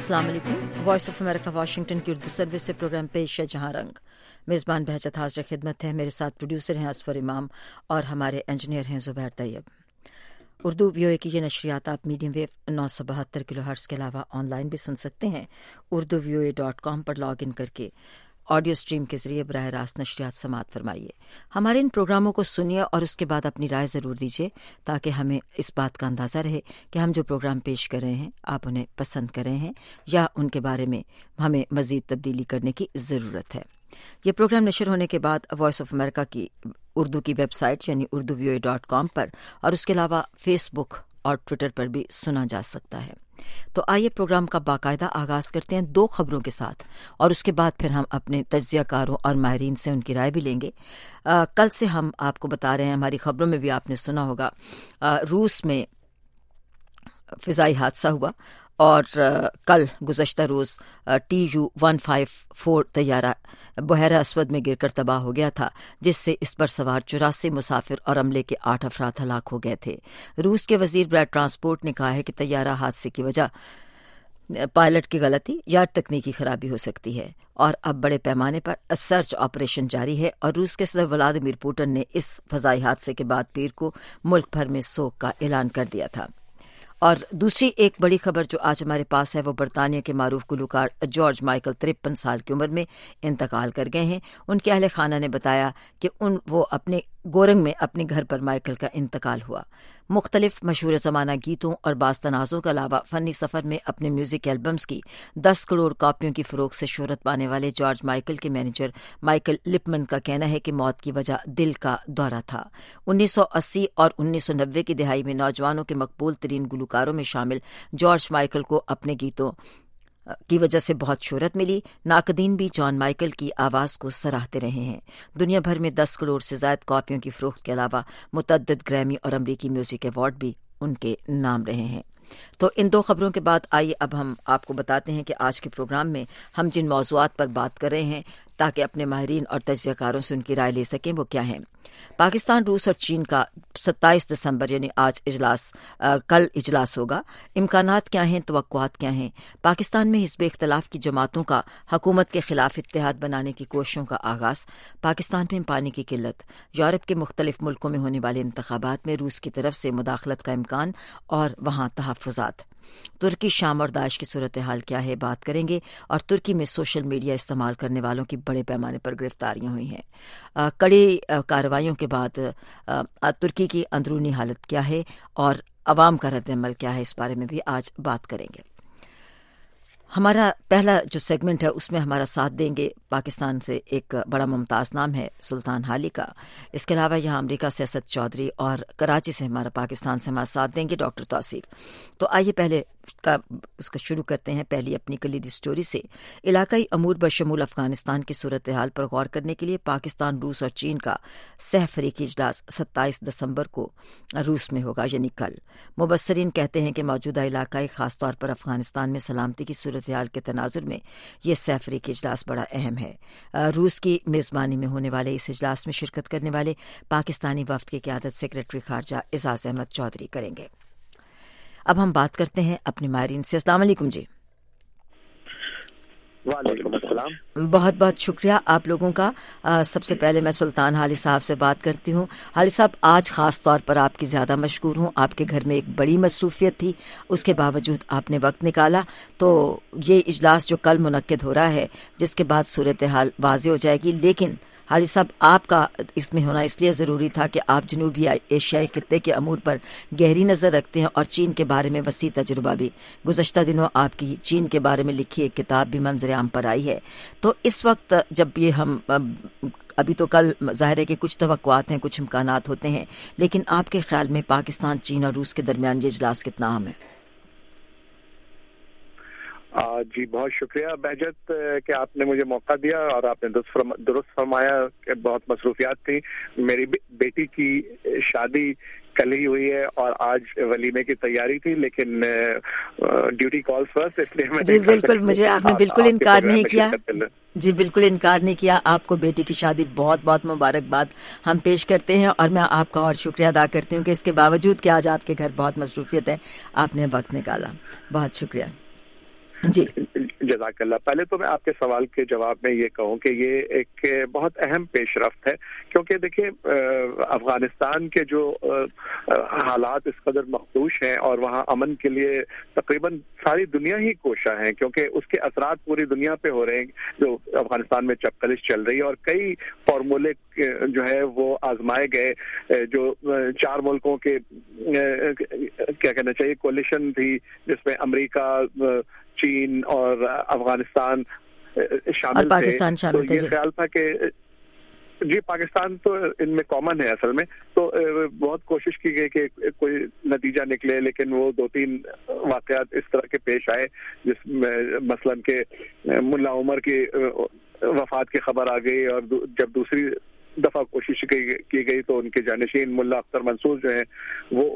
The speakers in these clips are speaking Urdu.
अस्सलाम वालेकुम। वॉइस ऑफ अमेरिका वाशिंगटन की उर्दू सर्विस से प्रोग्राम पेश है जहां रंग। मेज़बान बहजत हाज़िर खिदमत है। मेरे साथ प्रोड्यूसर हैं असफर इमाम और हमारे इंजीनियर हैं ज़ुबैर तैयब। उर्दू VOA की ये नशरियात आप मीडियम वेव 972 किलोहर्ट्ज़ के अलावा ऑनलाइन भी सुन सकते हैं। urduvoa.com पर लॉग इन करके ऑडियो स्ट्रीम के जरिए बराह रास्त नशरियात समाअत फरमाइए। हमारे इन प्रोग्रामों को सुनिए और उसके बाद अपनी राय ज़रूर दीजिए ताकि हमें इस बात का अंदाज़ा रहे कि हम जो प्रोग्राम पेश कर रहे हैं आप उन्हें पसंद कर रहे हैं या उनके बारे में हमें मज़ीद तब्दीली करने की ज़रूरत है। ये प्रोग्राम नशर होने के बाद वॉइस ऑफ अमेरिका की उर्दू की वेबसाइट यानी urduvoa.com पर और उसके अलावा फेसबुक और ट्विटर पर भी सुना जा सकता है। तो आइए प्रोग्राम का बाकायदा आगाज करते हैं 2 खबरों के साथ और उसके बाद फिर हम अपने तज्जियाकारों और माहिरीन से उनकी राय भी लेंगे। कल से हम आपको बता रहे हैं, हमारी खबरों में भी आपने सुना होगा, रूस में फिजाई हादसा हुआ और कल गुज़श्ता रोज़ TU-154 तैयारा बहरा अस्वद में गिरकर तबाह हो गया था, जिससे इस पर सवार 84 मुसाफिर और अमले के 8 अफराद हलाक हो गए थे। रूस के वजीर बराए ट्रांसपोर्ट ने कहा है कि तैयारा हादसे की वजह पायलट की गलती या तकनीकी खराबी हो सकती है और अब बड़े पैमाने पर सर्च ऑपरेशन जारी है। और रूस के सदर व्लादिमीर पुतिन ने इस फजाई हादसे के बाद पीर को मुल्क भर में सोग का ऐलान कर दिया था। और दूसरी एक बड़ी खबर जो आज हमारे पास है वो बरतानिया के मारूफ गुलकार जॉर्ज माइकल 53 साल की उम्र में इंतकाल कर गए हैं। उनके अहले खाना ने बताया कि वो अपने गोरंग में अपने घर पर माइकल का इंतकाल हुआ। मुख्तलिफ मशहूर ज़माना गीतों और बाज़ तनाज़ों के अलावा फ़नी सफ़र में अपने म्यूज़िक एल्बम्स की 10 करोड़ कॉपियों की फ़रोख्त से शोहरत पाने वाले जॉर्ज माइकल के मैनेजर माइकल लिपमन का कहना है कि मौत की वजह दिल का दौरा था। 1980 और 1990 की दिहाई में नौजवानों के मकबूल तरीन गुलकारों में शामिल जॉर्ज माइकल को अपने गीतों की वजह से बहुत शोहरत मिली। नाकदीन भी जॉन माइकल की आवाज़ को सराहते रहे हैं। दुनिया भर में 10 करोड़ से ज़ायद कॉपियों की फ़रोख्त के अलावा मुतअद्दिद ग्रैमी और अमरीकी म्यूज़िक अवार्ड भी उनके नाम रहे हैं। तो इन 2 खबरों के बाद आइए अब हम आपको बताते हैं कि आज के प्रोग्राम में हम जिन मौज़ूआत पर बात कर रहे हैं ताकि अपने माहिरीन और तज्जियाकारों से उनकी राय ले सकें वो क्या हैं। पाकिस्तान, रूस और चीन का 27 दिसंबर यानी आज कल इजलास होगा। इम्कानात क्या हैं, तवक्कुआत क्या हैं। पाकिस्तान में हिज़्ब इख्तिलाफ की जमातों का हुकूमत के खिलाफ इत्तेहाद बनाने की कोशिशों का आगाज़। पाकिस्तान में पानी की किल्लत। यूरोप के मुख्तलिफ मुल्कों में होने वाले इंतखाबात में रूस की तरफ से मुदाखलत का इम्कान और वहाँ तहफ़्फ़ुज़ात। तुर्की, शाम और दाइश की सूरत हाल क्या है बात करेंगे। और तुर्की में सोशल मीडिया इस्तेमाल करने वालों की बड़े पैमाने पर गिरफ्तारियां हुई हैं। कड़ी कार्रवाइयों के बाद तुर्की की अंदरूनी हालत क्या है और अवाम का रद्द-ए-अमल क्या है, इस बारे में भी आज बात करेंगे। हमारा पहला जो सेगमेंट है उसमें हमारा साथ देंगे पाकिस्तान से एक बड़ा मुमताज़ नाम है सुल्तान हाली का। इसके अलावा यहाँ अमरीका से असद चौधरी और कराची से हमारा पाकिस्तान से हमारा साथ देंगे डॉक्टर तौसीफ। तो आइए पहले उसका शुरू करते हैं पहली अपनी कलीदी स्टोरी से। इलाकाई अमूर बशमूल अफगानिस्तान की सूरत हाल पर गौर करने के लिए पाकिस्तान, रूस और चीन का सह फरीकी इजलास 27 दिसंबर को रूस में होगा यानी कल। मुबस्सरीन कहते हैं कि मौजूदा इलाकाई खासतौर पर अफगानिस्तान में सलामती की सूरत हाल के तनाजुर में ये सह फरीकी इजलास बड़ा अहम है। रूस की मेज़बानी में होने वाले इस इजलास में शिरकत करने वाले पाकिस्तानी वफ्द की क़यादत सेक्रेटरी खारजा एजाज अहमद चौधरी करेंगे। अब हम बात करते हैं अपने माहिरीन से। अस्सलाम वालेकुम जी। वालेकुम अस्सलाम। बहुत बहुत शुक्रिया आप लोगों का। सबसे पहले मैं सुल्तान हाली साहब से बात करती हूँ। हाली साहब, आज ख़ास तौर पर आपकी ज़्यादा मशकूर हूँ। आपके घर में एक बड़ी मसरूफ़ियत थी, उसके बावजूद आपने वक्त निकाला। तो ये इजलास जो कल मुनक्किद हो रहा है जिसके बाद सूरत हाल वाज़ेह हो जाएगी, लेकिन हाली साहब आपका इसमें होना इसलिए ज़रूरी था कि आप जनूबी एशियाई खित्ते के अमूर पर गहरी नज़र रखते हैं और चीन के बारे में वसी तजुर्बा भी। गुज़श्ता दिनों आपकी चीन के बारे में लिखी एक किताब भी मंज़र आम पर आई है। तो इस वक्त जब ये हम अभी तो कल ज़ाहिर है कि कुछ तवक्कुआत हैं, कुछ इम्कानात होते हैं, लेकिन आपके ख्याल में पाकिस्तान, चीन और रूस के दरमियान ये इजलास कितना अहम है? जी बहुत शुक्रिया बहजत कि आपने मुझे मौका दिया और आपने दुरुस्त फरमाया कि बहुत मसरूफियात थी। मेरी बेटी की शादी कल ही हुई है और आज वलीमे की तैयारी थी, लेकिन ड्यूटी कॉल्स फर्स्ट, इसलिए मैं जी बिल्कुल, मुझे आपने बिल्कुल इनकार नहीं किया। जी बिल्कुल इनकार नहीं किया। आपको बेटी की शादी बहुत बहुत मुबारकबाद हम पेश करते हैं और मैं आपका और शुक्रिया अदा करती हूँ कि इसके बावजूद कि आज आपके घर बहुत मसरूफियत है, आपने वक्त निकाला। बहुत शुक्रिया। جی جزاک اللہ. پہلے تو میں آپ کے سوال کے جواب میں یہ کہوں کہ یہ ایک بہت اہم پیش رفت ہے, کیونکہ دیکھیں افغانستان کے جو حالات اس قدر مخدوش ہیں اور وہاں امن کے لیے تقریباً ساری دنیا ہی کوشاں ہیں, کیونکہ اس کے اثرات پوری دنیا پہ ہو رہے ہیں. جو افغانستان میں چپقلش چل رہی ہے اور کئی فارمولے جو ہے وہ آزمائے گئے, جو 4 ملکوں کے کیا کہنا چاہیے کولیشن تھی, جس میں امریکہ, چین اور افغانستان شامل تھے. تو یہ خیال تھا کہ جی پاکستان تو ان میں کامن ہے اصل میں, تو بہت کوشش کی گئی کہ کوئی نتیجہ نکلے, لیکن وہ 2-3 واقعات اس طرح کے پیش آئے جس میں مثلاً کہ ملا عمر کی وفات کی خبر آ گئی, اور جب دوسری دفعہ کوشش کی گئی تو ان کے جانشین ملا اختر منصور جو ہیں وہ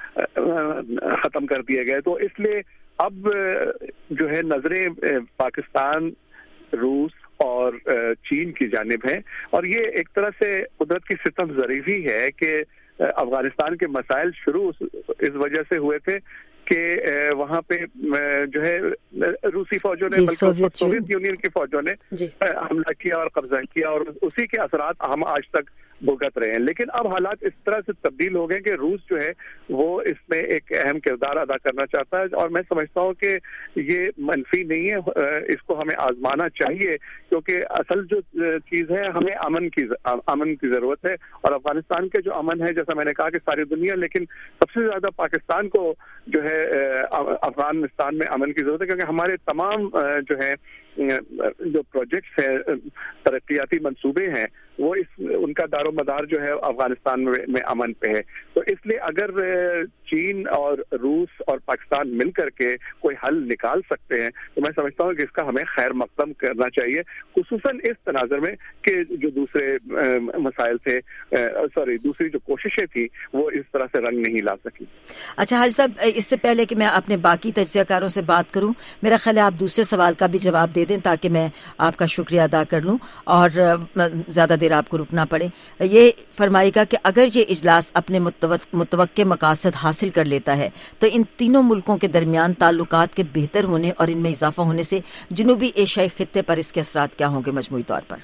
ختم کر دیے گئے. تو اس لیے اب جو ہے نظریں پاکستان, روس اور چین کی جانب ہیں, اور یہ ایک طرح سے قدرت کی ستم ظریفی ہے کہ افغانستان کے مسائل شروع اس وجہ سے ہوئے تھے کہ وہاں پہ جو ہے روسی فوجوں نے, بلکہ سوویت یونین کی فوجوں نے حملہ کیا اور قبضہ کیا, اور اسی کے اثرات ہم آج تک بھگت رہے ہیں. لیکن اب حالات اس طرح سے تبدیل ہو گئے کہ روس جو ہے وہ اس میں ایک اہم کردار ادا کرنا چاہتا ہے, اور میں سمجھتا ہوں کہ یہ منفی نہیں ہے, اس کو ہمیں آزمانا چاہیے, کیونکہ اصل جو چیز ہے ہمیں امن کی ضرورت ہے. اور افغانستان کے جو امن ہے, جیسا میں نے کہا کہ ساری دنیا, لیکن سب سے زیادہ پاکستان کو جو ہے افغانستان میں امن کی ضرورت ہے, کیونکہ ہمارے تمام جو ہے جو پروجیکٹس ہیں, ترقیاتی منصوبے ہیں, وہ ان کا دار و مدار جو ہے افغانستان میں امن پہ ہے. تو اس لیے اگر چین اور روس اور پاکستان مل کر کے کوئی حل نکال سکتے ہیں تو میں سمجھتا ہوں کہ اس کا ہمیں خیر مقدم کرنا چاہیے, خصوصاً اس تناظر میں کہ جو دوسرے مسائل تھے, دوسری جو کوششیں تھیں وہ اس طرح سے رنگ نہیں لا سکی. اچھا حال صاحب, اس سے پہلے کہ میں اپنے باقی تجزیہ کاروں سے بات کروں, میرا خیال ہے آپ دوسرے سوال کا بھی جواب دے دیں تاکہ میں آپ کا شکریہ ادا کر لوں اور زیادہ دیر آپ کو رکنا پڑے. یہ فرمائے گا کہ اگر یہ اجلاس اپنے متوقع مقاصد حاصل کر لیتا ہے تو ان تینوں ملکوں کے درمیان تعلقات کے بہتر ہونے اور ان میں اضافہ ہونے سے جنوبی ایشیائی خطے پر اس کے اثرات کیا ہوں گے مجموعی طور پر؟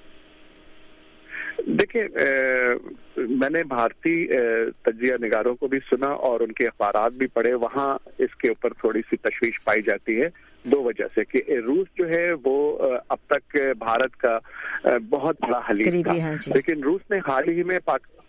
دیکھیں, میں نے بھارتی تجزیہ نگاروں کو بھی سنا اور ان کے اخبارات بھی پڑھے, وہاں اس کے اوپر تھوڑی سی تشویش پائی جاتی ہے 2 وجہ سے, کہ روس جو ہے وہ اب تک بھارت کا بہت بڑا حلیف تھا, لیکن روس نے حال ہی میں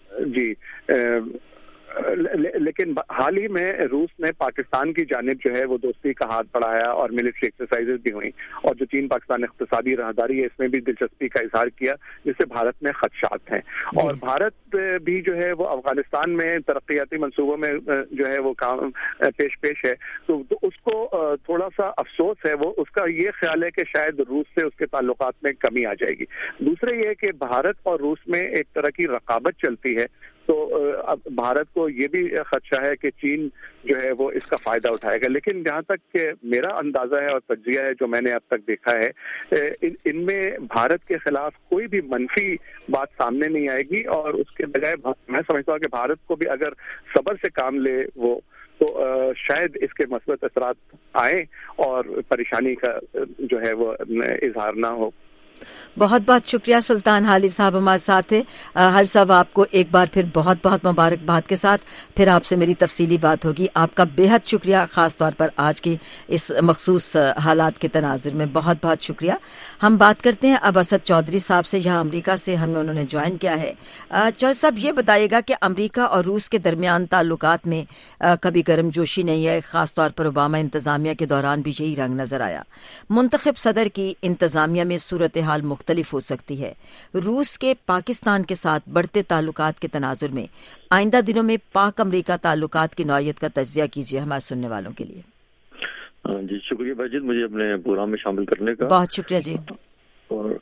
لیکن حال ہی میں روس نے پاکستان کی جانب جو ہے وہ دوستی کا ہاتھ بڑھایا اور ملٹری ایکسرسائزز بھی ہوئیں, اور جو چین پاکستان اقتصادی راہداری ہے اس میں بھی دلچسپی کا اظہار کیا, جس سے بھارت میں خدشات ہیں. اور بھارت بھی جو ہے وہ افغانستان میں ترقیاتی منصوبوں میں جو ہے وہ کام پیش ہے, تو اس کو تھوڑا سا افسوس ہے, وہ اس کا یہ خیال ہے کہ شاید روس سے اس کے تعلقات میں کمی آ جائے گی. دوسرے یہ کہ بھارت اور روس میں ایک طرح کی رقابت چلتی ہے, تو اب بھارت کو یہ بھی خدشہ ہے کہ چین جو ہے وہ اس کا فائدہ اٹھائے گا. لیکن جہاں تک کہ میرا اندازہ ہے اور تجزیہ ہے جو میں نے اب تک دیکھا ہے, ان میں بھارت کے خلاف کوئی بھی منفی بات سامنے نہیں آئے گی, اور اس کے بجائے میں سمجھتا ہوں کہ بھارت کو بھی اگر صبر سے کام لے وہ تو شاید اس کے مثبت اثرات آئیں اور پریشانی کا جو ہے وہ اظہار نہ ہو. بہت بہت شکریہ سلطان حالی صاحب ہمارے ساتھ ہیں. حالی صاحب آپ کو ایک بار پھر بہت بہت مبارکباد کے ساتھ پھر آپ سے میری تفصیلی بات ہوگی. آپ کا بے حد شکریہ, خاص طور پر آج کی اس مخصوص حالات کے تناظر میں بہت بہت شکریہ. ہم بات کرتے ہیں اب اسد چودھری صاحب سے, یہاں امریکہ سے ہمیں انہوں نے جوائن کیا ہے. چودھری صاحب یہ بتائیے گا کہ امریکہ اور روس کے درمیان تعلقات میں کبھی گرم جوشی نہیں ہے, خاص طور پر اوباما انتظامیہ کے دوران بھی یہی رنگ نظر آیا. منتخب صدر کی انتظامیہ میں صورتحال مختلف ہو سکتی ہے. روس کے پاکستان کے ساتھ بڑھتے تعلقات کے تناظر میں آئندہ دنوں میں پاک امریکہ تعلقات کی نوعیت کا تجزیہ کیجیے ہمارے سننے والوں کے لیے. جی شکریہ بھائی, مجھے اپنے پروگرام میں شامل کرنے کا بہت شکریہ جی. اور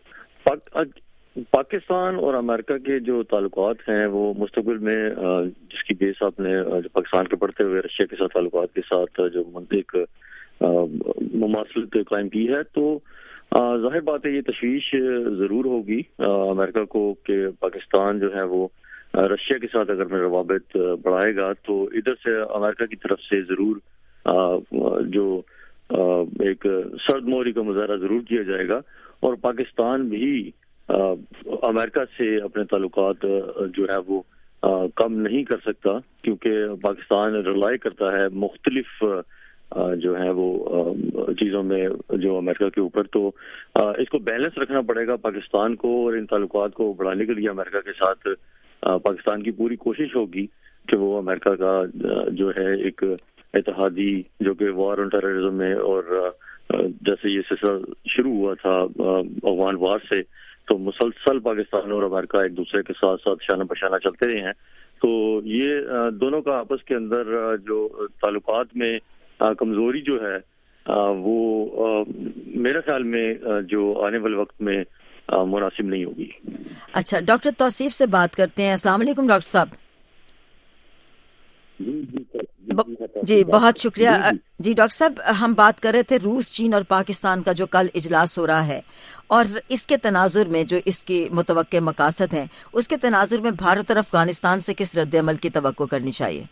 پاکستان اور امریکہ کے جو تعلقات ہیں وہ مستقبل میں جس کی بیس آپ نے پاکستان کے بڑھتے ہوئے رشیا کے ساتھ تعلقات کے ساتھ جو ایک مماثلت قائم کی ہے, تو ظاہر بات ہے یہ تشویش ضرور ہوگی امریکہ کو کہ پاکستان جو ہے وہ رشیا کے ساتھ اگر میں روابط بڑھائے گا تو ادھر سے امریکہ کی طرف سے ضرور جو ایک سرد موری کا مظاہرہ ضرور کیا جائے گا، اور پاکستان بھی امریکہ سے اپنے تعلقات جو ہے وہ کم نہیں کر سکتا، کیونکہ پاکستان ریلائی کرتا ہے مختلف جو ہے وہ چیزوں میں جو امریکہ کے اوپر. تو اس کو بیلنس رکھنا پڑے گا پاکستان کو، اور ان تعلقات کو بڑھانے کے لیے امریکہ کے ساتھ پاکستان کی پوری کوشش ہوگی کہ وہ امریکہ کا جو ہے ایک اتحادی جو کہ وار آن ٹیررزم میں، اور جیسے یہ سلسلہ شروع ہوا تھا افغان وار سے، تو مسلسل پاکستان اور امریکہ ایک دوسرے کے ساتھ ساتھ شانہ بشانہ چلتے رہے ہیں. تو یہ دونوں کا آپس کے اندر جو تعلقات میں کمزوری جو ہے وہ میرے خیال میں جو آنے والے وقت میں مناسب نہیں ہوگی. اچھا، ڈاکٹر توصیف سے بات کرتے ہیں. السلام علیکم ڈاکٹر صاحب. جی بہت شکریہ. جی ڈاکٹر صاحب، ہم بات کر رہے تھے روس، چین اور پاکستان کا جو کل اجلاس ہو رہا ہے، اور اس کے تناظر میں جو اس کی متوقع مقاصد ہیں، اس کے تناظر میں بھارت اور افغانستان سے کس رد عمل کی توقع کرنی چاہیے؟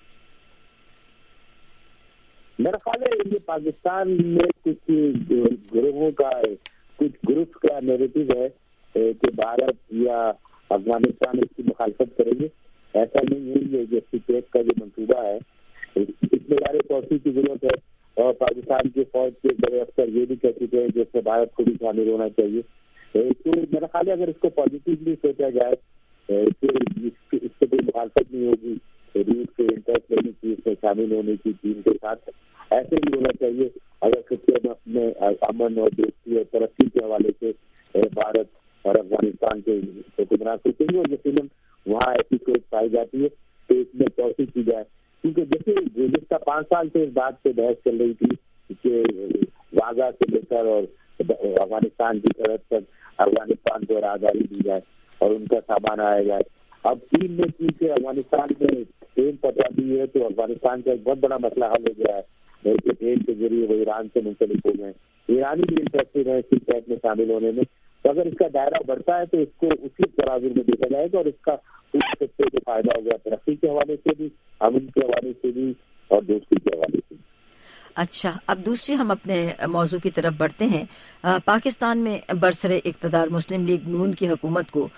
میرا خیال ہے یہ پاکستان میں کچھ گروہوں کا، کچھ گروپ کا نیریٹو ہے کہ بھارت یا افغانستان اس کی مخالفت کریں گے. ایسا نہیں ہے. یہ جو سیکریٹ کا جو منصوبہ ہے اس میں سارے توسیع کی ضرورت ہے، اور پاکستان کی فوج کے بڑے افسر یہ بھی کہہ چکے ہیں کہ اس میں بھارت کو بھی شامل ہونا چاہیے. تو میرا خیال ہے اگر اس کو پازیٹیولی سوچا جائے تو اس سے کوئی مخالفت نہیں ہوگی. روس کے انٹرسٹ لینے کی، اس میں شامل ہونے کی، چین کے ساتھ ایسے بھی ہونا چاہیے. اگر خطے میں اپنے امن اور دوستی اور ترقی کے حوالے سے بھارت اور افغانستان کے حکمران سوچیں گے، اور یقیناً وہاں ایسی سوچ پائی جاتی ہے تو اس میں توسیع کی جائے. کیونکہ جیسے گزشتہ 5 سال سے اس بات پہ بحث چل رہی تھی کہ واگا سے لے کر اور افغانستان کی سرحد تک افغانستان کو آزادی دی جائے اور ان کا سامان آیا جائے. اب چین نے کیونکہ افغانستان میں ٹرین پہنچا دی ہے تو افغانستان کا ایک بہت بڑا مسئلہ حل ہو گیا ہے کہ ٹرین کے ذریعے وہ ایران سے منسلک ہو گئے. ایرانی بھی انٹرسٹڈ ہے اس پیٹ میں شامل ہونے میں. تو اگر اس کا دائرہ بڑھتا ہے تو اس کو اسی تناظر میں دیکھا جائے گا، اور اس کا پورے خطے کو فائدہ ہو گیا، ترقی کے حوالے سے بھی، امن کے حوالے سے بھی، اور دوستی کے حوالے سے بھی. اچھا، اب دوسری ہم اپنے موضوع کی طرف بڑھتے ہیں. پاکستان میں برسر اقتدار مسلم لیگ نون کی حکومت کو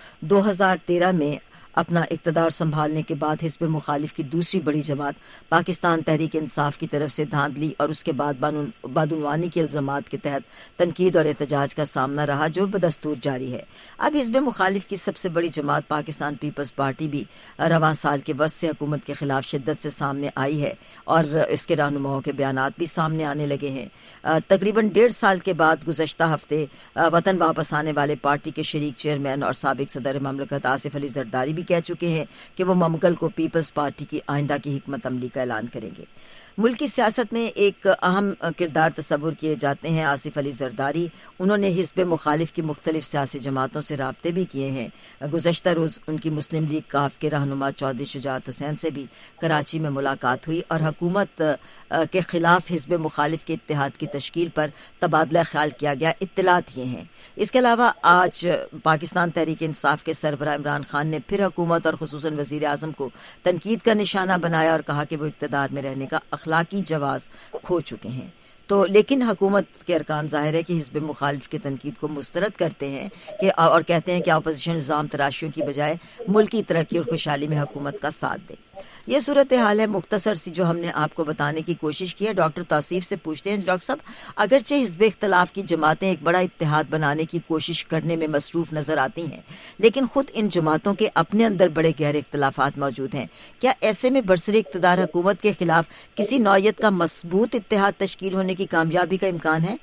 2013 میں اپنا اقتدار سنبھالنے کے بعد حزب مخالف کی دوسری بڑی جماعت پاکستان تحریک انصاف کی طرف سے دھاندلی اور اس کے بعد بدعنوانی کے الزامات کے تحت تنقید اور احتجاج کا سامنا رہا، جو بدستور جاری ہے. اب حزب مخالف کی سب سے بڑی جماعت پاکستان پیپلز پارٹی بھی رواں سال کے وسط سے حکومت کے خلاف شدت سے سامنے آئی ہے، اور اس کے رہنماؤں کے بیانات بھی سامنے آنے لگے ہیں. تقریباً 1.5 سال کے بعد گزشتہ ہفتے وطن واپس آنے والے پارٹی کے شریک چیئرمین اور سابق صدر مملکت آصف علی زرداری بھی کہہ چکے ہیں کہ وہ ممگل کو پیپلز پارٹی کی آئندہ کی حکمت عملی کا اعلان کریں گے. ملکی سیاست میں ایک اہم کردار تصور کیے جاتے ہیں آصف علی زرداری. انہوں نے حزب مخالف کی مختلف سیاسی جماعتوں سے رابطے بھی کیے ہیں. گزشتہ روز ان کی مسلم لیگ کاف کے رہنما چودھری شجاعت حسین سے بھی کراچی میں ملاقات ہوئی، اور حکومت کے خلاف حزب مخالف کے اتحاد کی تشکیل پر تبادلہ خیال کیا گیا. اطلاعات یہ ہیں. اس کے علاوہ آج پاکستان تحریک انصاف کے سربراہ عمران خان نے پھر حکومت اور خصوصاً وزیر اعظم کو تنقید کا نشانہ بنایا اور کہا کہ وہ اقتدار میں رہنے کا اخلاقی جواز کھو چکے ہیں. تو لیکن حکومت کے ارکان ظاہر ہے کہ حزب مخالف کی تنقید کو مسترد کرتے ہیں اور کہتے ہیں کہ اپوزیشن الزام تراشیوں کی بجائے ملکی ترقی اور خوشحالی میں حکومت کا ساتھ دے. یہ صورتحال ہے مختصر سی جو ہم نے آپ کو بتانے کی کوشش کی ہے. ڈاکٹر توصیف سے پوچھتے ہیں. ڈاکٹر صاحب، اگرچہ حزب اختلاف کی جماعتیں ایک بڑا اتحاد بنانے کی کوشش کرنے میں مصروف نظر آتی ہیں، لیکن خود ان جماعتوں کے اپنے اندر بڑے گہرے اختلافات موجود ہیں. کیا ایسے میں برسر اقتدار حکومت کے خلاف کسی نوعیت کا مضبوط اتحاد تشکیل ہونے کی کامیابی کا امکان ہے؟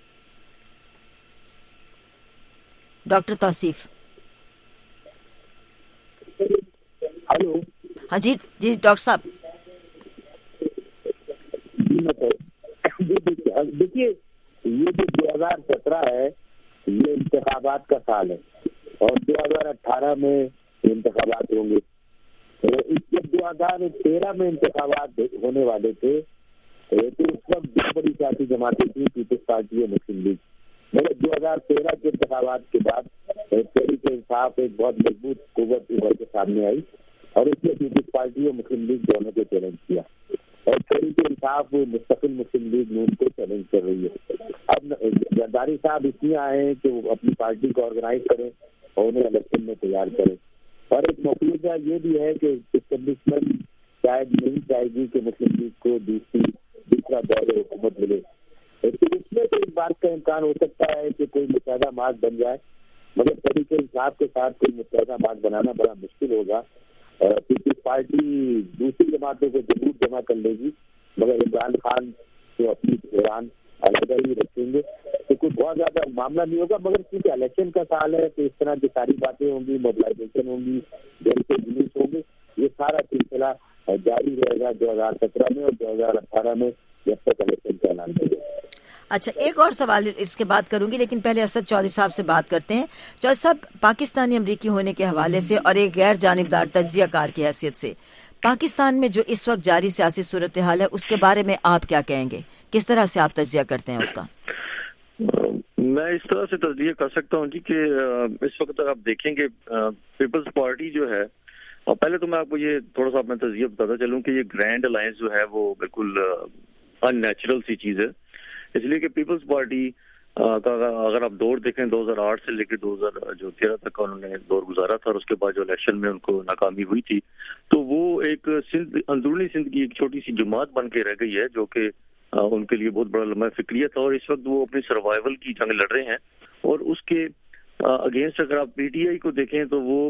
ڈاکٹر توصیف. ہلو. ہاں جی ڈاکٹر صاحب. دیکھیے، یہ جو 2017 ہے یہ انتخابات کا سال ہے، اور 2018 میں انتخابات ہوں گے. جب 2013 میں انتخابات ہونے والے تھے تو اس وقت 2 بڑی سیاسی جماعتیں تھیں، پیپلز پارٹی اور مسلم لیگ. مگر 2013 کے انتخابات کے بعد تحریک انصاف ایک بہت مضبوط قوت ابھر کے سامنے آئی، اور اس نے پیپلز پارٹی اور مسلم لیگ دونوں کو چیلنج کیا. اور تحریک انصاف مستقل مسلم لیگ نون کو چیلنج کر رہی ہے. اب زرداری صاحب اس لیے آئے ہیں کہ وہ اپنی پارٹی کو آرگنائز کریں اور انہیں الیکشن میں تیار کریں. اور ایک مفروضہ یہ بھی ہے کہ اسٹیبلشمنٹ شاید نہیں چاہے گی کہ مسلم لیگ کو دوسرا دور حکومت ملے. اس میں تو اس بات کا امکان ہو سکتا ہے کہ کوئی متحدہ مارک بن جائے, مگر تحریک انصاف کے ساتھ کوئی متحدہ مارک بنانا بڑا مشکل ہوگا. پیپلز پارٹی دوسری جماعتوں کو ضرور جمع کر لے گی, مگر عمران خان کو اپنی ایران علیحدہ ہی رکھیں گے تو کوئی بہت زیادہ معاملہ نہیں ہوگا. مگر کیونکہ الیکشن کا سال ہے تو اس طرح کی ساری باتیں ہوں گی, موبلائزیشن ہوں گی, دل کے جلوس ہوں گے, یہ سارا سلسلہ جاری رہے گا 2017 میں اور 2018 میں جب تک الیکشن کا اعلان ہو جائے. اچھا, ایک اور سوال اس کے بعد کروں گی, لیکن پہلے اسد چودھری صاحب سے بات کرتے ہیں. چودھری صاحب, پاکستانی امریکی ہونے کے حوالے سے اور ایک غیر جانبدار تجزیہ کار کی حیثیت سے پاکستان میں جو اس وقت جاری سیاسی صورتحال ہے اس کے بارے میں آپ کیا کہیں گے؟ کس طرح سے آپ تجزیہ کرتے ہیں اس کا؟ میں اس طرح سے تجزیہ کر سکتا ہوں جی کہ اس وقت آپ دیکھیں گے پیپلز پارٹی جو ہے, اور پہلے تو میں آپ کو یہ تھوڑا سا اپنا تجزیہ بتاتا چلوں کہ یہ گرینڈ الائنس جو ہے وہ بالکل ان نیچرل سی چیز ہے, اس لیے کہ پیپلز پارٹی کا اگر آپ دور دیکھیں 2008 سے لے کے 2013 تک کا انہوں نے دور گزارا تھا, اور اس کے بعد جو الیکشن میں ان کو ناکامی ہوئی تھی تو وہ ایک اندرونی سندھ کی ایک چھوٹی سی جماعت بن کے رہ گئی ہے جو کہ ان کے لیے بہت بڑا لمحہ فکریت تھا, اور اس وقت وہ اپنی سروائیول کی جنگ لڑ رہے ہیں. اور اس کے اگینسٹ اگر آپ پی ٹی آئی کو دیکھیں تو وہ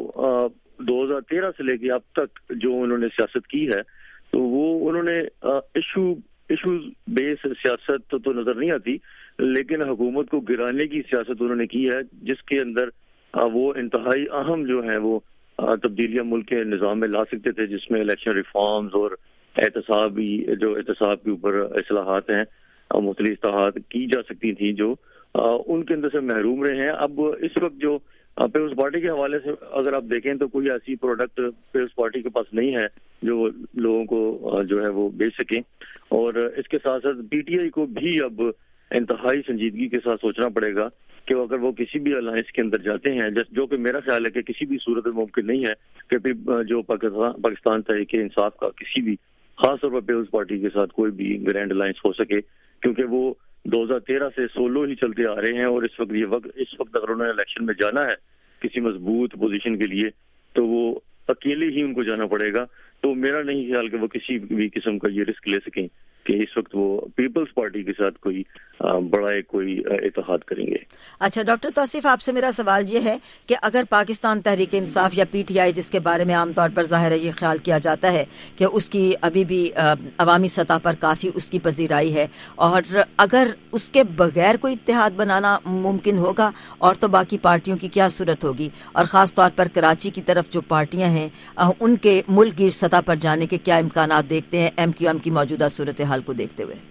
2013 سے لے کے اب تک جو انہوں نے سیاست کی ہے تو وہ انہوں نے ایشوز بیس سیاست تو نظر نہیں آتی, لیکن حکومت کو گرانے کی سیاست انہوں نے کی ہے, جس کے اندر وہ انتہائی اہم جو ہیں وہ تبدیلیاں ملک کے نظام میں لا سکتے تھے, جس میں الیکشن ریفارمز اور احتساب کے اوپر اصلاحات ہیں, مختلف اصلاحات کی جا سکتی تھیں جو ان کے اندر سے محروم رہے ہیں. اب اس وقت جو پیپلز پارٹی کے حوالے سے اگر آپ دیکھیں تو کوئی ایسی پروڈکٹ پیپلز پارٹی کے پاس نہیں ہے جو لوگوں کو جو ہے وہ بیچ سکیں, اور اس کے ساتھ ساتھ پی ٹی آئی کو بھی اب انتہائی سنجیدگی کے ساتھ سوچنا پڑے گا کہ اگر وہ کسی بھی الائنس کے اندر جاتے ہیں, جو کہ میرا خیال ہے کہ کسی بھی صورت میں ممکن نہیں ہے کہ جو پاکستان تحریک انصاف کا کسی بھی خاص طور پر پیپلز پارٹی کے ساتھ کوئی بھی گرینڈ الائنس ہو سکے, کیونکہ وہ 2013 سے سولو ہی چلتے آ رہے ہیں, اور اس وقت اگر انہوں نے الیکشن میں جانا ہے کسی مضبوط پوزیشن کے لیے تو وہ اکیلے ہی ان کو جانا پڑے گا. تو میرا نہیں خیال کہ وہ کسی بھی قسم کا یہ رسک لے سکیں کہ اس وقت وہ پیپلز پارٹی کے ساتھ کوئی بڑا کوئی اتحاد کریں گے. اچھا ڈاکٹر توصیف, آپ سے میرا سوال یہ ہے کہ اگر پاکستان تحریک انصاف یا پی ٹی آئی, جس کے بارے میں عام طور پر ظاہر ہے یہ خیال کیا جاتا ہے کہ اس کی ابھی بھی عوامی سطح پر کافی اس کی پذیرائی ہے, اور اگر اس کے بغیر کوئی اتحاد بنانا ممکن ہوگا اور تو باقی پارٹیوں کی کیا صورت ہوگی, اور خاص طور پر کراچی کی طرف جو پارٹیاں ہیں ان کے ملک گیر سطح پر جانے کے کیا امکانات دیکھتے ہیں ایم کیو ایم کی موجودہ صورتحال کو دیکھتے ہوئے؟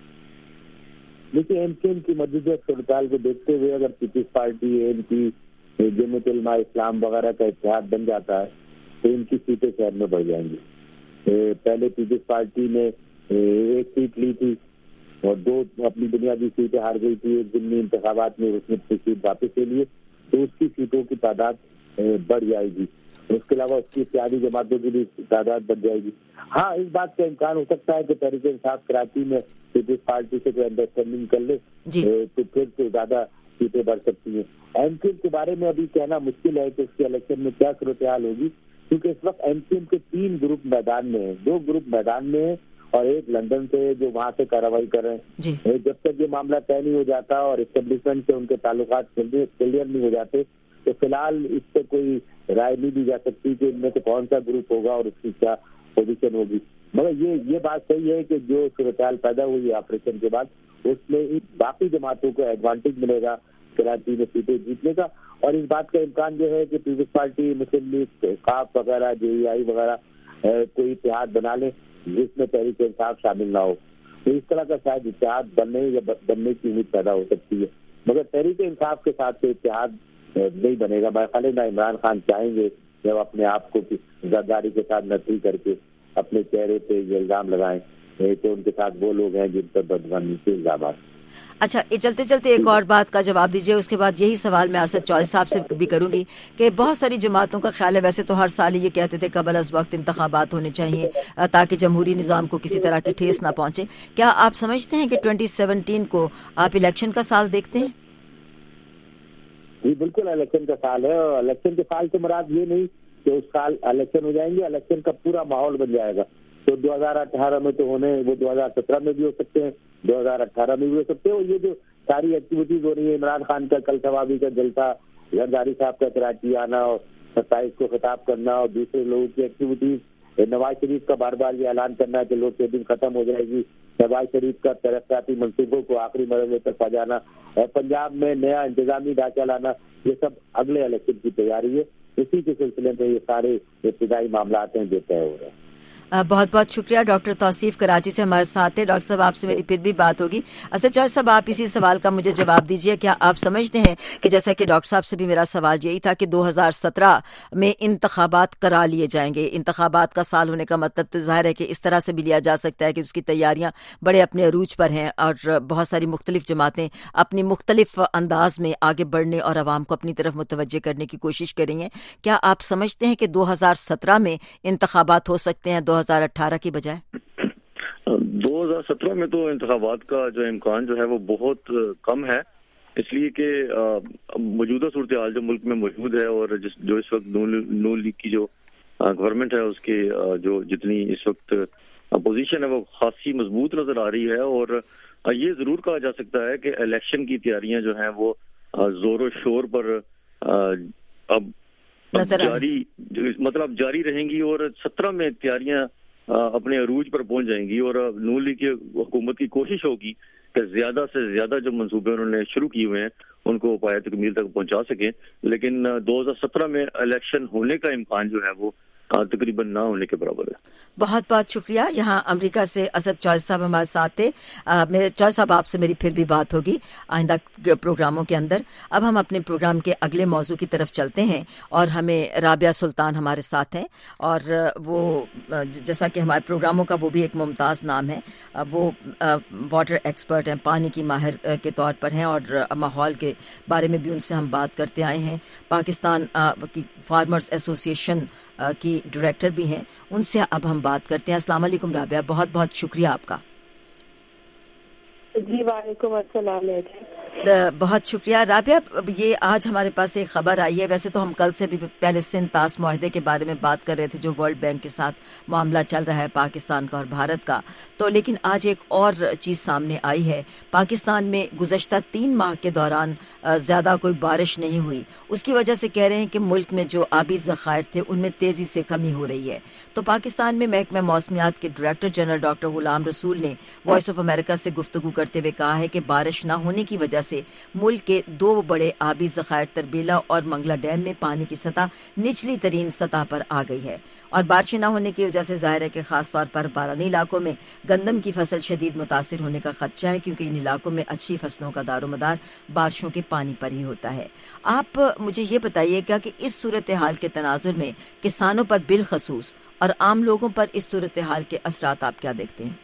دیکھیے, ایم کیو ایم کی موجودہ صورتحال کو دیکھتے ہوئے اگر پیپلز پارٹی ایم کی جمعیت علماء اسلام وغیرہ کا اتحاد بن جاتا ہے تو ان کی سیٹیں شہر میں بڑھ جائیں گی. پہلے پیپلز پارٹی نے 1 سیٹ لی تھی اور 2 اپنی بنیادی سیٹیں ہار گئی تھی, ایک ضمنی انتخابات میں اس نے سیٹ واپس لے لیے, تو اس کی سیٹوں کی تعداد بڑھ جائے گی. اس کے علاوہ اس کی اتحادی جماعتوں کی بھی تعداد بڑھ جائے گی. ہاں, اس بات کا امکان ہو سکتا ہے کہ تحریک انصاف کراچی میں پیپلز پارٹی سے کوئی انڈرسٹینڈنگ کر لے تو پھر تو زیادہ سیٹیں بڑھ سکتی ہیں. ایم کیو ایم کے بارے میں ابھی کہنا مشکل ہے کہ اس کے الیکشن میں کیا صورتحال ہوگی, کیونکہ اس وقت ایم کیو ایم کے 3 گروپ میدان میں ہیں, 2 گروپ میدان میں ہیں اور ایک لندن سے جو وہاں سے کارروائی کر رہے ہیں. جب تک یہ معاملہ طے نہیں ہو جاتا اور اسٹیبلشمنٹ سے ان کے تعلقات کلیئر نہیں ہو جاتے تو فی الحال اس پہ کوئی رائے نہیں دی جا سکتی کہ ان میں سے کون سا گروپ ہوگا اور اس کی کیا پوزیشن ہوگی. مگر یہ بات صحیح ہے کہ جو صورتحال پیدا ہوئی ہے آپریشن کے بعد, اس میں باقی جماعتوں کو ایڈوانٹیج ملے گا کراچی میں سیٹیں جیتنے کا, اور اس بات کا امکان جو ہے کہ پیپلز پارٹی, مسلم لیگ, کاف وغیرہ, جے ای آئی وغیرہ کوئی اتحاد بنا لیں جس میں تحریک انصاف شامل نہ ہو, تو اس طرح کا شاید اتحاد بننے کی امید پیدا ہو سکتی ہے. مگر تحریک انصاف کے ساتھ کوئی اتحاد نہیں بنے گا. میرے نہ عمران خان چاہیں گے جب اپنے آپ کو زرداری کے ساتھ نفی کر کے اپنے چہرے پہ یہ الزام لگائیں تو ان کے ساتھ وہ لوگ ہیں جن پر بدعنوانی کے الزامات. اچھا، یہ چلتے چلتے ایک اور بات کا جواب دیجیے، اس کے بعد یہی سوال میں اسد چوہدری صاحب سے بھی کروں گی کہ بہت ساری جماعتوں کا خیال ہے، ویسے تو ہر سال یہ کہتے تھے قبل از وقت انتخابات ہونے چاہیے تاکہ جمہوری نظام کو کسی طرح کی ٹھیس نہ پہنچے. کیا آپ سمجھتے ہیں کہ 2017 کو آپ الیکشن کا سال دیکھتے ہیں؟ جی بالکل الیکشن کا سال ہے، اور الیکشن کے سال سے مراد یہ نہیں کہ اس سال الیکشن ہو جائیں گے، الیکشن کا پورا ماحول بن جائے گا. تو 2018 میں تو ہونے، وہ 2017 میں بھی ہو سکتے ہیں، 2018 میں بھی ہو سکتے ہیں. اور یہ جو ساری ایکٹیویٹیز ہو رہی ہیں، عمران خان کا کل شوابی کا جلسہ، زرداری صاحب کا کراچی آنا اور 27 کو خطاب کرنا، اور دوسرے لوگوں کی ایکٹیویٹیز، نواز شریف کا بار بار یہ اعلان کرنا کہ لوڈ شیڈنگ ختم ہو جائے گی، نواز شریف کا ترقیاتی منصوبوں کو آخری مرحلے تک پہنچانا، اور پنجاب میں نیا انتظامی ڈھانچہ لانا، یہ سب اگلے الیکشن کی تیاری ہے. اسی کے سلسلے میں یہ سارے ابتدائی معاملات ہیں جو طے ہو رہے ہیں. بہت بہت شکریہ. ڈاکٹر توصیف کراچی سے ہمارے ساتھ ہیں. ڈاکٹر صاحب آپ سے میری پھر بھی بات ہوگی. اسد چوہدری صاحب آپ اسی سوال کا مجھے جواب دیجیے. کیا آپ سمجھتے ہیں کہ جیسا کہ ڈاکٹر صاحب سے بھی میرا سوال یہی تھا کہ 2017 میں انتخابات کرا لیے جائیں گے؟ انتخابات کا سال ہونے کا مطلب تو ظاہر ہے کہ اس طرح سے بھی لیا جا سکتا ہے کہ اس کی تیاریاں بڑے اپنے عروج پر ہیں اور بہت ساری مختلف جماعتیں اپنی مختلف انداز میں آگے بڑھنے اور عوام کو اپنی طرف متوجہ کرنے کی کوشش کر رہی ہیں. کیا آپ سمجھتے ہیں کہ 2017 میں انتخابات ہو سکتے ہیں 2018 کی بجائے؟ 2017 میں تو انتخابات کا جو امکان جو ہے وہ بہت کم ہے، اس لیے کہ موجودہ صورتحال جو ملک میں موجود ہے اور جو اس وقت نون لیگ کی جو گورنمنٹ ہے اس کی جو جتنی اس وقت اپوزیشن ہے وہ خاصی مضبوط نظر آ رہی ہے. اور یہ ضرور کہا جا سکتا ہے کہ الیکشن کی تیاریاں جو ہیں وہ زور و شور پر اب جاری رہیں گی، اور 17 میں تیاریاں اپنے عروج پر پہنچ جائیں گی. اور نون لیگ کی حکومت کی کوشش ہوگی کہ زیادہ سے زیادہ جو منصوبے انہوں نے شروع کیے ہوئے ہیں ان کو پایہ تکمیل تک پہنچا سکیں. لیکن 2017 میں الیکشن ہونے کا امکان جو ہے وہ تقریباً نہ ہونے کے برابر ہے. بہت بہت شکریہ. یہاں امریکہ سے اسد چوہدری صاحب ہمارے ساتھ تھے. میرے چوہدری صاحب آپ سے میری پھر بھی بات ہوگی آئندہ پروگراموں کے اندر. اب ہم اپنے پروگرام کے اگلے موضوع کی طرف چلتے ہیں اور ہمیں رابعہ سلطان ہمارے ساتھ ہیں، اور وہ جیسا کہ ہمارے پروگراموں کا وہ بھی ایک ممتاز نام ہے، وہ واٹر ایکسپرٹ ہیں، پانی کی ماہر کے طور پر ہیں، اور ماحول کے بارے میں بھی ان سے ہم بات کرتے آئے ہیں. پاکستان کی فارمرز ایسوسی ایشن کی ڈائریکٹر بھی ہیں. ان سے اب ہم بات کرتے ہیں. السلام علیکم رابعہ، بہت بہت شکریہ آپ کا. جی وعلیکم السلام. بہت شکریہ رابعہ. یہ آج ہمارے پاس ایک خبر آئی ہے، ویسے تو ہم کل سے بھی پہلے سندھ طاس معاہدے کے بارے میں بات کر رہے تھے جو ورلڈ بینک کے ساتھ معاملہ چل رہا ہے پاکستان کا اور بھارت کا، تو لیکن آج ایک اور چیز سامنے آئی ہے. پاکستان میں گزشتہ 3 ماہ کے دوران زیادہ کوئی بارش نہیں ہوئی. اس کی وجہ سے کہہ رہے ہیں کہ ملک میں جو آبی ذخائر تھے ان میں تیزی سے کمی ہو رہی ہے. تو پاکستان میں محکمہ موسمیات کے ڈائریکٹر جنرل ڈاکٹر غلام رسول نے وائس آف امریکہ سے گفتگو کرتے ہوئے کہا ہے کہ بارش نہ ہونے کی وجہ سے ملک کے 2 بڑے آبی ذخائر تربیلا اور منگلا ڈیم میں پانی کی سطح نچلی ترین سطح پر آ گئی ہے. اور بارشیں نہ ہونے کی وجہ سے ظاہر ہے کہ خاص طور پر بارانی علاقوں میں گندم کی فصل شدید متاثر ہونے کا خدشہ ہے، کیونکہ ان علاقوں میں اچھی فصلوں کا دار و مدار بارشوں کے پانی پر ہی ہوتا ہے. آپ مجھے یہ بتائیے گا کہ اس صورتحال کے تناظر میں کسانوں پر بالخصوص اور عام لوگوں پر اس صورتحال کے اثرات آپ کیا دیکھتے ہیں؟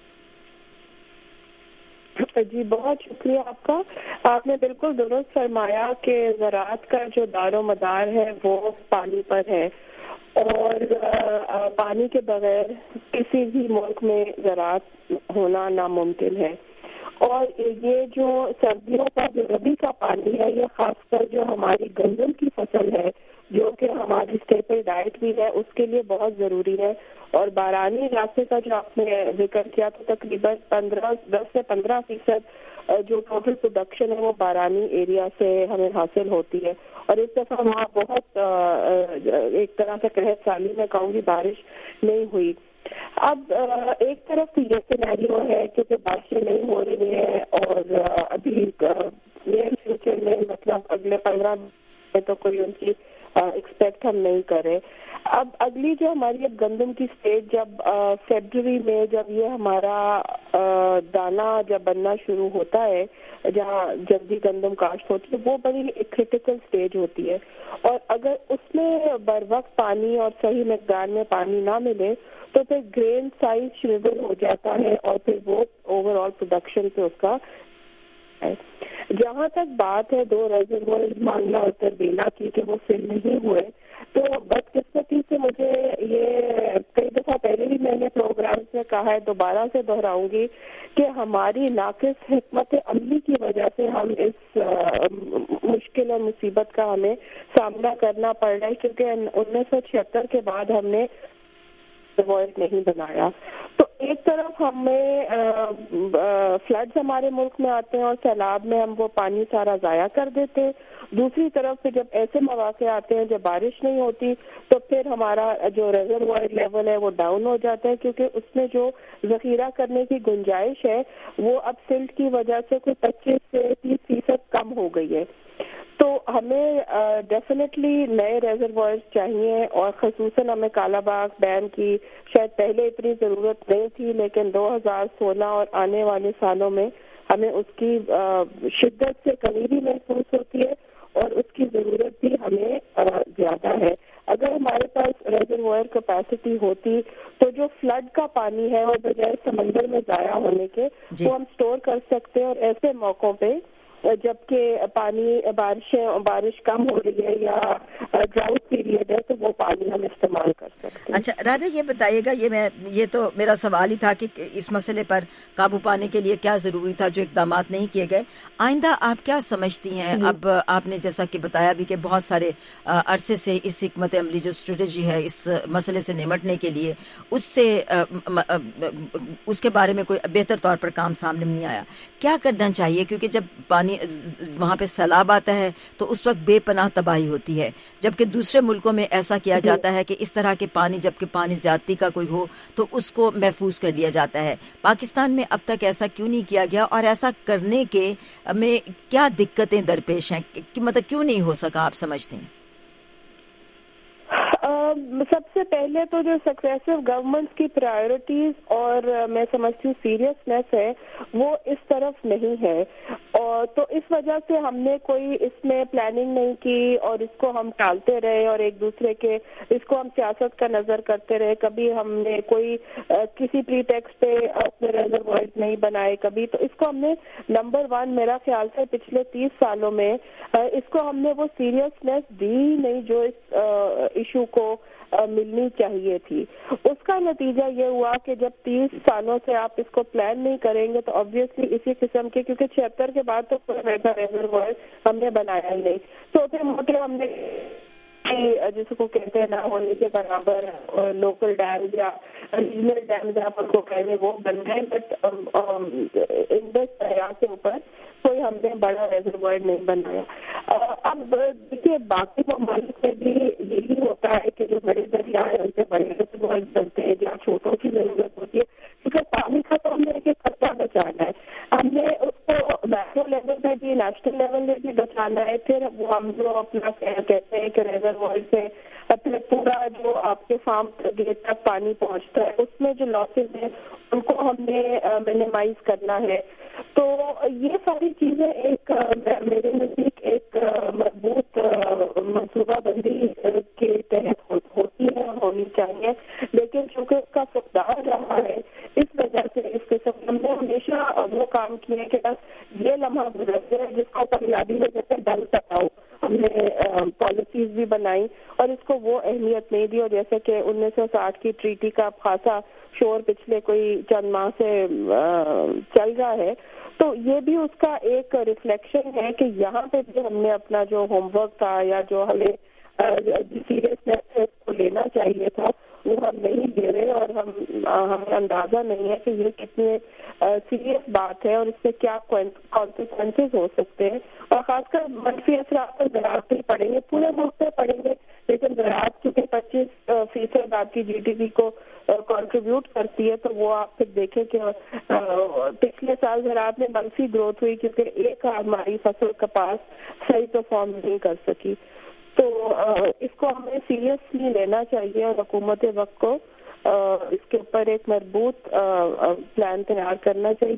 جی بہت شکریہ آپ کا. آپ نے بالکل درست فرمایا کہ زراعت کا جو دار و مدار ہے وہ پانی پر ہے، اور پانی کے بغیر کسی بھی ملک میں زراعت ہونا ناممکن ہے. اور یہ جو سردیوں کا جو ربی کا پانی ہے یہ خاص کر جو ہماری گندم کی فصل ہے جو کہ ہماری اسٹیپل ڈائٹ بھی ہے اس کے لیے بہت ضروری ہے. اور بارانی علاقے کا جو آپ نے ذکر کیا تو تقریباً 10 سے 15% جو ٹوٹل پروڈکشن ہے وہ بارانی ایریا سے ہمیں حاصل ہوتی ہے. اور اس دفعہ وہاں بہت ایک طرح سے قحط سالی میں کہوں گی بارش نہیں ہوئی. اب ایک طرف تو یہ سینیریو ہے کہ بارشیں نہیں ہو رہی ہیں اور ابھی نیئر فیوچر میں مطلب اگلے 15 میں تو کوئی ان کی ایکسپیکٹ ہم نہیں کرے. اب اگلی جو ہماری اب گندم کی اسٹیج جب فیبروری میں جب یہ ہمارا دانا جب بننا شروع ہوتا ہے جہاں جلدی گندم کاشت ہوتی ہے وہ بڑی ایک کریٹیکل اسٹیج ہوتی ہے. اور اگر اس میں بر وقت پانی اور صحیح مقدار میں پانی نہ ملے تو پھر گرین سائز شریول ہو جاتا ہے اور پھر وہ اوور آل پروڈکشن پہ اس کا جائے. جہاں تک بات ہے 2 ریزروائر مانگلا اور تربیلا کی کہ وہ فل نہیں ہوئے, تو بدقسمتی سے مجھے یہ کئی دفعہ پہلے بھی میں نے پروگرامز میں کہا ہے, دوبارہ سے دہراؤں گی کہ ہماری ناقص حکمت عملی کی وجہ سے ہم اس مشکل اور مصیبت کا ہمیں سامنا کرنا پڑ رہا ہے, کیونکہ 1976 کے بعد ہم نے ریزروائر نہیں بنایا. تو ایک طرف ہمیں فلڈز ہمارے ملک میں آتے ہیں اور سیلاب میں ہم وہ پانی سارا ضائع کر دیتے ہیں, دوسری طرف سے جب ایسے مواقع آتے ہیں جب بارش نہیں ہوتی تو پھر ہمارا جو ریزروائر لیول ہے وہ ڈاؤن ہو جاتا ہے, کیونکہ اس میں جو ذخیرہ کرنے کی گنجائش ہے وہ اب سلٹ کی وجہ سے کوئی 25 سے 30% کم ہو گئی ہے. تو ہمیں ڈیفینیٹلی نئے ریزروائرز چاہیے, اور خصوصاً ہمیں کالا باغ ڈیم کی شاید پہلے اتنی ضرورت نہیں تھی, لیکن 2016 اور آنے والے سالوں میں ہمیں اس کی شدت سے کمی بھی محسوس ہوتی ہے اور اس کی ضرورت بھی ہمیں زیادہ ہے. اگر ہمارے پاس ریزروائر کیپیسٹی ہوتی تو جو فلڈ کا پانی ہے اور بجائے سمندر میں ضائع ہونے کے وہ ہم سٹور کر سکتے ہیں, اور ایسے موقعوں پہ جبکہ پانی بارش کم ہو رہی ہے یا ڈراؤٹ پیریڈ ہے تو وہ پانی ہم استعمال کر سکتے ہیں. اچھا رابعہ, یہ بتائیے گا, یہ تو میرا سوال ہی تھا کہ اس مسئلے پر قابو پانے کے لیے کیا ضروری تھا جو اقدامات نہیں کیے گئے. آئندہ آپ کیا سمجھتی ہیں؟ اب آپ نے جیسا کہ بتایا بھی کہ بہت سارے عرصے سے اس حکمت عملی جو اسٹریٹجی ہے اس مسئلے سے نمٹنے کے لیے اس کے بارے میں کوئی بہتر طور پر کام سامنے نہیں آیا. کیا کرنا چاہیے؟ کیونکہ جب پانی وہاں پہ سیلاب آتا ہے تو اس وقت بے پناہ تباہی ہوتی ہے, جبکہ دوسرے ملکوں میں ایسا کیا جاتا ہے کہ اس طرح کے پانی, جبکہ پانی زیادتی کا کوئی ہو تو اس کو محفوظ کر لیا جاتا ہے. پاکستان میں اب تک ایسا کیوں نہیں کیا گیا, اور ایسا کرنے کے میں کیا دقتیں درپیش ہیں, مطلب کیوں نہیں ہو سکا آپ سمجھتے ہیں؟ سب سے پہلے تو جو سکسیسو گورنمنٹ کی پرائیورٹیز اور میں سمجھتی ہوں سیریسنیس ہے وہ اس طرف نہیں ہے, اور تو اس وجہ سے ہم نے کوئی اس میں پلاننگ نہیں کی اور اس کو ہم ٹالتے رہے اور ایک دوسرے کے اس کو ہم سیاست کا نظر کرتے رہے. کبھی ہم نے کوئی کسی پری ٹیکسٹ پہ اپنے ریزروائر نہیں بنائے کبھی, تو اس کو ہم نے نمبر 1 میرا خیال سے پچھلے 30 سالوں میں اس کو ہم نے وہ سیریسنیس دی نہیں جو اس ایشو کو ملنی چاہیے تھی. اس کا نتیجہ یہ ہوا کہ جب 30 سالوں سے آپ اس کو پلان نہیں کریں گے تو آبویسلی اسی قسم کے, کیونکہ 76 کے بعد تو کوئی ویسا ریزروائر ہم نے بنایا ہی نہیں. چھوٹے موٹے ہم نے جس کو کہتے ہیں نہ ہونے کے برابر لوکل ڈیمز یا ریجنل ڈیمز آپ ان کو کہہ رہے وہ بن گئے, بٹ انڈس دریا کے اوپر کوئی ہم نے بڑا ریزروائر نہیں بنایا. اب دیکھیے باقی ممالک میں بھی یہی ہوتا ہے کہ جو بڑے دریا ہیں ان سے بڑے ریزروائر بنتے ہیں جہاں چھوٹوں کی ضرورت ہوتی ہے, کیونکہ پانی کا تو ہم نے ایک خطہ بچانا ہے, ہم نے اس کو میکرو لیول پہ بھی نیشنل لیول میں بھی بچانا ہے. پھر وہ ہم جو اپنا کہتے ہیں کہ ریزروائر سے اپنے پورا جو آپ کے فارم گیٹ تک پانی پہنچتا ہے اس میں جو لاسز ہیں ان کو ہم نے مینیمائز کرنا ہے. تو یہ ساری چیزیں ایک میرے نزدیک ایک مضبوط منصوبہ بندی کے تحت ہوتی ہے, ہونی چاہیے, لیکن چونکہ اس کا فقدان رہا ہے اس وجہ سے اس قسم ہم نے ہمیشہ وہ کام کیے کہ بس یہ لمحہ گزرتے ہیں جس کو پنجابی میں جیسے ڈل سکاؤ, ہم نے پالیسیز بھی بنائی اور اس کو وہ اہمیت نہیں دی. اور جیسے کہ 1960 کی ٹریٹی کا خاصا شور پچھلے کوئی چند ماہ سے چل رہا ہے, تو یہ بھی اس کا ایک ریفلیکشن ہے کہ یہاں پہ بھی ہم نے اپنا جو ہوم ورک تھا یا جو ہمیں سیریسنیس کو لینا چاہیے تھا وہ ہم نہیں لے رہے, اور ہمیں اندازہ نہیں ہے کہ یہ کتنی سیریس بات ہے اور اس سے کیا کانسیکوینسز ہو سکتے ہیں, اور خاص کر منفی اثرات تو زراعت پہ پڑیں گے, پورے ملک پہ پڑیں گے, لیکن زراعت چونکہ 25% آپ کی جی ڈی پی کو کنٹریبیوٹ کرتی ہے تو وہ آپ پھر دیکھیں کہ پچھلے سال زراعت میں منفی گروتھ ہوئی کیونکہ ایک ہماری فصل کپاس صحیح پرفارم نہیں کر سکی. تو اس کو ہمیں سیریسلی لینا چاہیے اور حکومت وقت کو اس کے اوپر ایک مربوط پلان تیار کرنا چاہیے.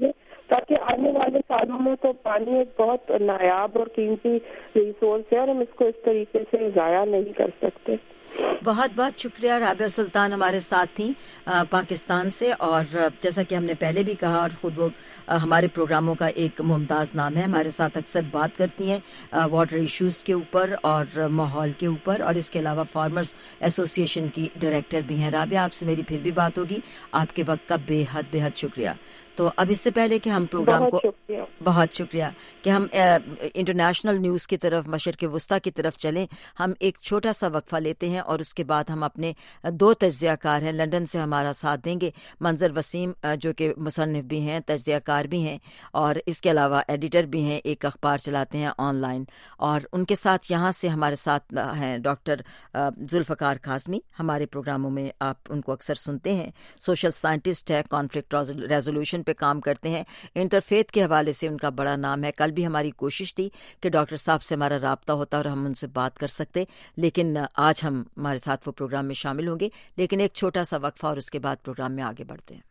تاکہ آنے والے سالوں میں تو پانی ایک بہت نایاب اور قیمتی ریسورس ہے اور ہم اس کو اس طریقے سے ضائع نہیں کر سکتے. بہت بہت شکریہ. رابعہ سلطان ہمارے ساتھ تھیں پاکستان سے، اور جیسا کہ ہم نے پہلے بھی کہا اور خود وہ ہمارے پروگراموں کا ایک ممتاز نام ہے، ہمارے ساتھ اکثر بات کرتی ہیں واٹر ایشوز کے اوپر اور ماحول کے اوپر، اور اس کے علاوہ فارمرز ایسوسی ایشن کی ڈائریکٹر بھی ہیں. رابعہ، آپ سے میری پھر بھی بات ہوگی. آپ کے وقت کا بے حد شکریہ. تو اب اس سے پہلے کہ ہم پروگرام کو بہت شکریہ کہ ہم انٹرنیشنل نیوز کی طرف، مشرق وسطیٰ کی طرف چلیں، ہم ایک چھوٹا سا وقفہ لیتے ہیں اور اس کے بعد ہم اپنے دو تجزیہ کار ہیں لندن سے ہمارا ساتھ دیں گے. منظر وسیم جو کہ مصنف بھی ہیں، تجزیہ کار بھی ہیں، اور اس کے علاوہ ایڈیٹر بھی ہیں، ایک اخبار چلاتے ہیں آن لائن، اور ان کے ساتھ یہاں سے ہمارے ساتھ ہیں ڈاکٹر ذوالفقار قاسمی. ہمارے پروگراموں میں آپ ان کو اکثر سنتے ہیں. سوشل سائنٹسٹ ہے، کانفلکٹ ریزولوشن پہ کام کرتے ہیں. انٹرفیتھ کے حوالے سے ان کا بڑا نام ہے. کل بھی ہماری کوشش تھی کہ ڈاکٹر صاحب سے ہمارا رابطہ ہوتا اور ہم ان سے بات کر سکتے، لیکن آج ہمارے ساتھ وہ پروگرام میں شامل ہوں گے. لیکن ایک چھوٹا سا وقفہ اور اس کے بعد پروگرام میں آگے بڑھتے ہیں.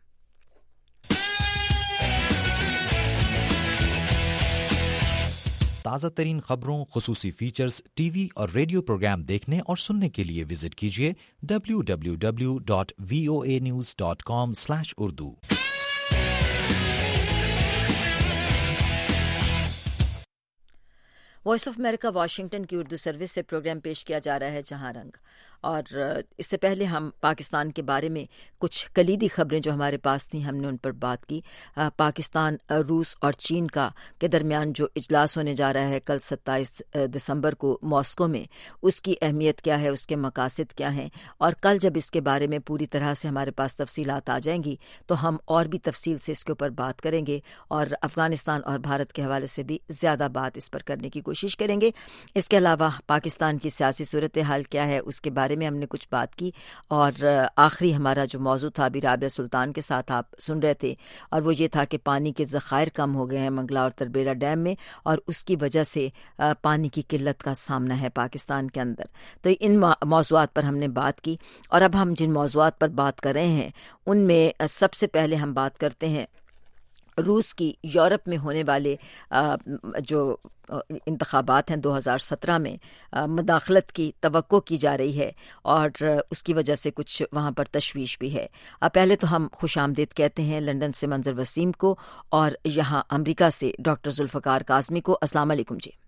تازہ ترین خبروں، خصوصی فیچرز، ٹی وی اور ریڈیو پروگرام دیکھنے اور سننے کے لیے وزٹ کیجیے www.voanews.com/urdu. Voice of America Washington کی اردو سروس سے پروگرام پیش کیا جا رہا ہے جہاں رنگ. اور اس سے پہلے ہم پاکستان کے بارے میں کچھ کلیدی خبریں جو ہمارے پاس تھیں ہم نے ان پر بات کی. پاکستان، روس اور چین کے درمیان جو اجلاس ہونے جا رہا ہے کل 27 دسمبر کو ماسکو میں، اس کی اہمیت کیا ہے، اس کے مقاصد کیا ہیں، اور کل جب اس کے بارے میں پوری طرح سے ہمارے پاس تفصیلات آ جائیں گی تو ہم اور بھی تفصیل سے اس کے اوپر بات کریں گے، اور افغانستان اور بھارت کے حوالے سے بھی زیادہ بات اس پر کرنے کی کوشش کریں گے. اس کے علاوہ پاکستان کی سیاسی صورتحال کیا ہے اس کے بارے میں ہم نے کچھ بات کی، اور آخری ہمارا جو موضوع تھا ابھی رابعہ سلطان کے ساتھ آپ سن رہے تھے، اور وہ یہ تھا کہ پانی کے ذخائر کم ہو گئے ہیں منگلا اور تربیلا ڈیم میں، اور اس کی وجہ سے پانی کی قلت کا سامنا ہے پاکستان کے اندر. تو ان موضوعات پر ہم نے بات کی، اور اب ہم جن موضوعات پر بات کر رہے ہیں ان میں سب سے پہلے ہم بات کرتے ہیں روس کی یورپ میں ہونے والے جو انتخابات ہیں 2017 میں مداخلت کی توقع کی جا رہی ہے، اور اس کی وجہ سے کچھ وہاں پر تشویش بھی ہے. پہلے تو ہم خوش آمدید کہتے ہیں لندن سے منظر وسیم کو، اور یہاں امریکہ سے ڈاکٹر ذوالفقار قاسمی کو. السلام علیکم جی.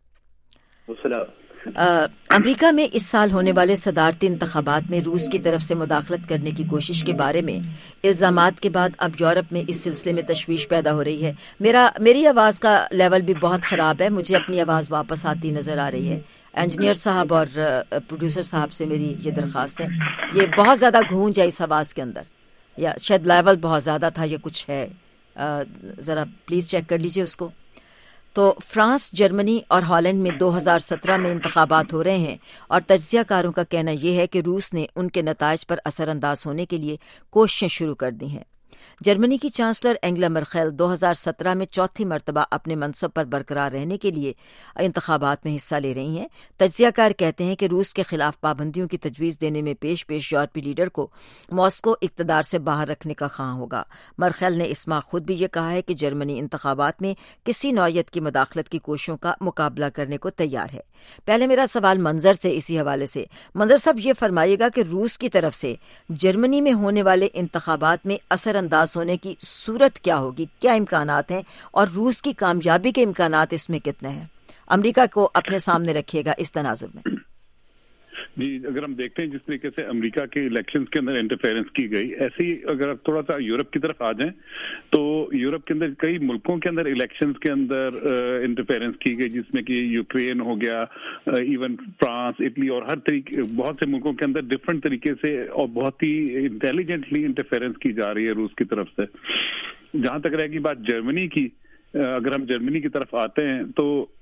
امریکہ میں اس سال ہونے والے صدارتی انتخابات میں روس کی طرف سے مداخلت کرنے کی کوشش کے بارے میں الزامات کے بعد اب یورپ میں اس سلسلے میں تشویش پیدا ہو رہی ہے. میری آواز کا لیول بھی بہت خراب ہے، مجھے اپنی آواز واپس آتی نظر آ رہی ہے. انجینئر صاحب اور پروڈیوسر صاحب سے میری یہ درخواست ہے، یہ بہت زیادہ گونج ہے اس آواز کے اندر، یا شاید لیول بہت زیادہ تھا، یہ کچھ ہے، ذرا پلیز چیک کر لیجئے اس کو. تو فرانس، جرمنی اور ہالینڈ میں 2017 میں انتخابات ہو رہے ہیں، اور تجزیہ کاروں کا کہنا یہ ہے کہ روس نے ان کے نتائج پر اثر انداز ہونے کے لیے کوششیں شروع کر دی ہیں. جرمنی کی چانسلر اینگلا مرکل 2017 میں چوتھی مرتبہ اپنے منصب پر برقرار رہنے کے لیے انتخابات میں حصہ لے رہی ہیں. تجزیہ کار کہتے ہیں کہ روس کے خلاف پابندیوں کی تجویز دینے میں پیش یورپی لیڈر کو ماسکو اقتدار سے باہر رکھنے کا خواہاں ہوگا. مرکل نے اس ماہ خود بھی یہ کہا ہے کہ جرمنی انتخابات میں کسی نوعیت کی مداخلت کی کوششوں کا مقابلہ کرنے کو تیار ہے. پہلے میرا سوال منظر سے اسی حوالے سے. منظر صاحب یہ فرمائیے گا کہ روس کی طرف سے جرمنی میں ہونے والے انتخابات میں اثر انداز ہونے کی صورت کیا ہوگی، کیا امکانات ہیں، اور روس کی کامیابی کے امکانات اس میں کتنے ہیں؟ امریکہ کو اپنے سامنے رکھیے گا اس تناظر میں. جی، اگر ہم دیکھتے ہیں جس طریقے سے امریکہ کے الیکشنز کے اندر انٹرفیرنس کی گئی، ایسے ہی اگر آپ تھوڑا سا یورپ کی طرف آ جائیں تو یورپ کے اندر کئی ملکوں کے اندر الیکشنز کے اندر انٹرفیرنس کی گئی، جس میں کہ یوکرین ہو گیا، ایون فرانس، اٹلی، اور ہر طریقے بہت سے ملکوں کے اندر ڈفرینٹ طریقے سے اور بہت ہی انٹیلیجنٹلی انٹرفیرنس کی جا رہی ہے روس کی طرف سے. جہاں تک رہے گی بات جرمنی کی، اگر ہم جرمنی کی طرف آتے ہیں تو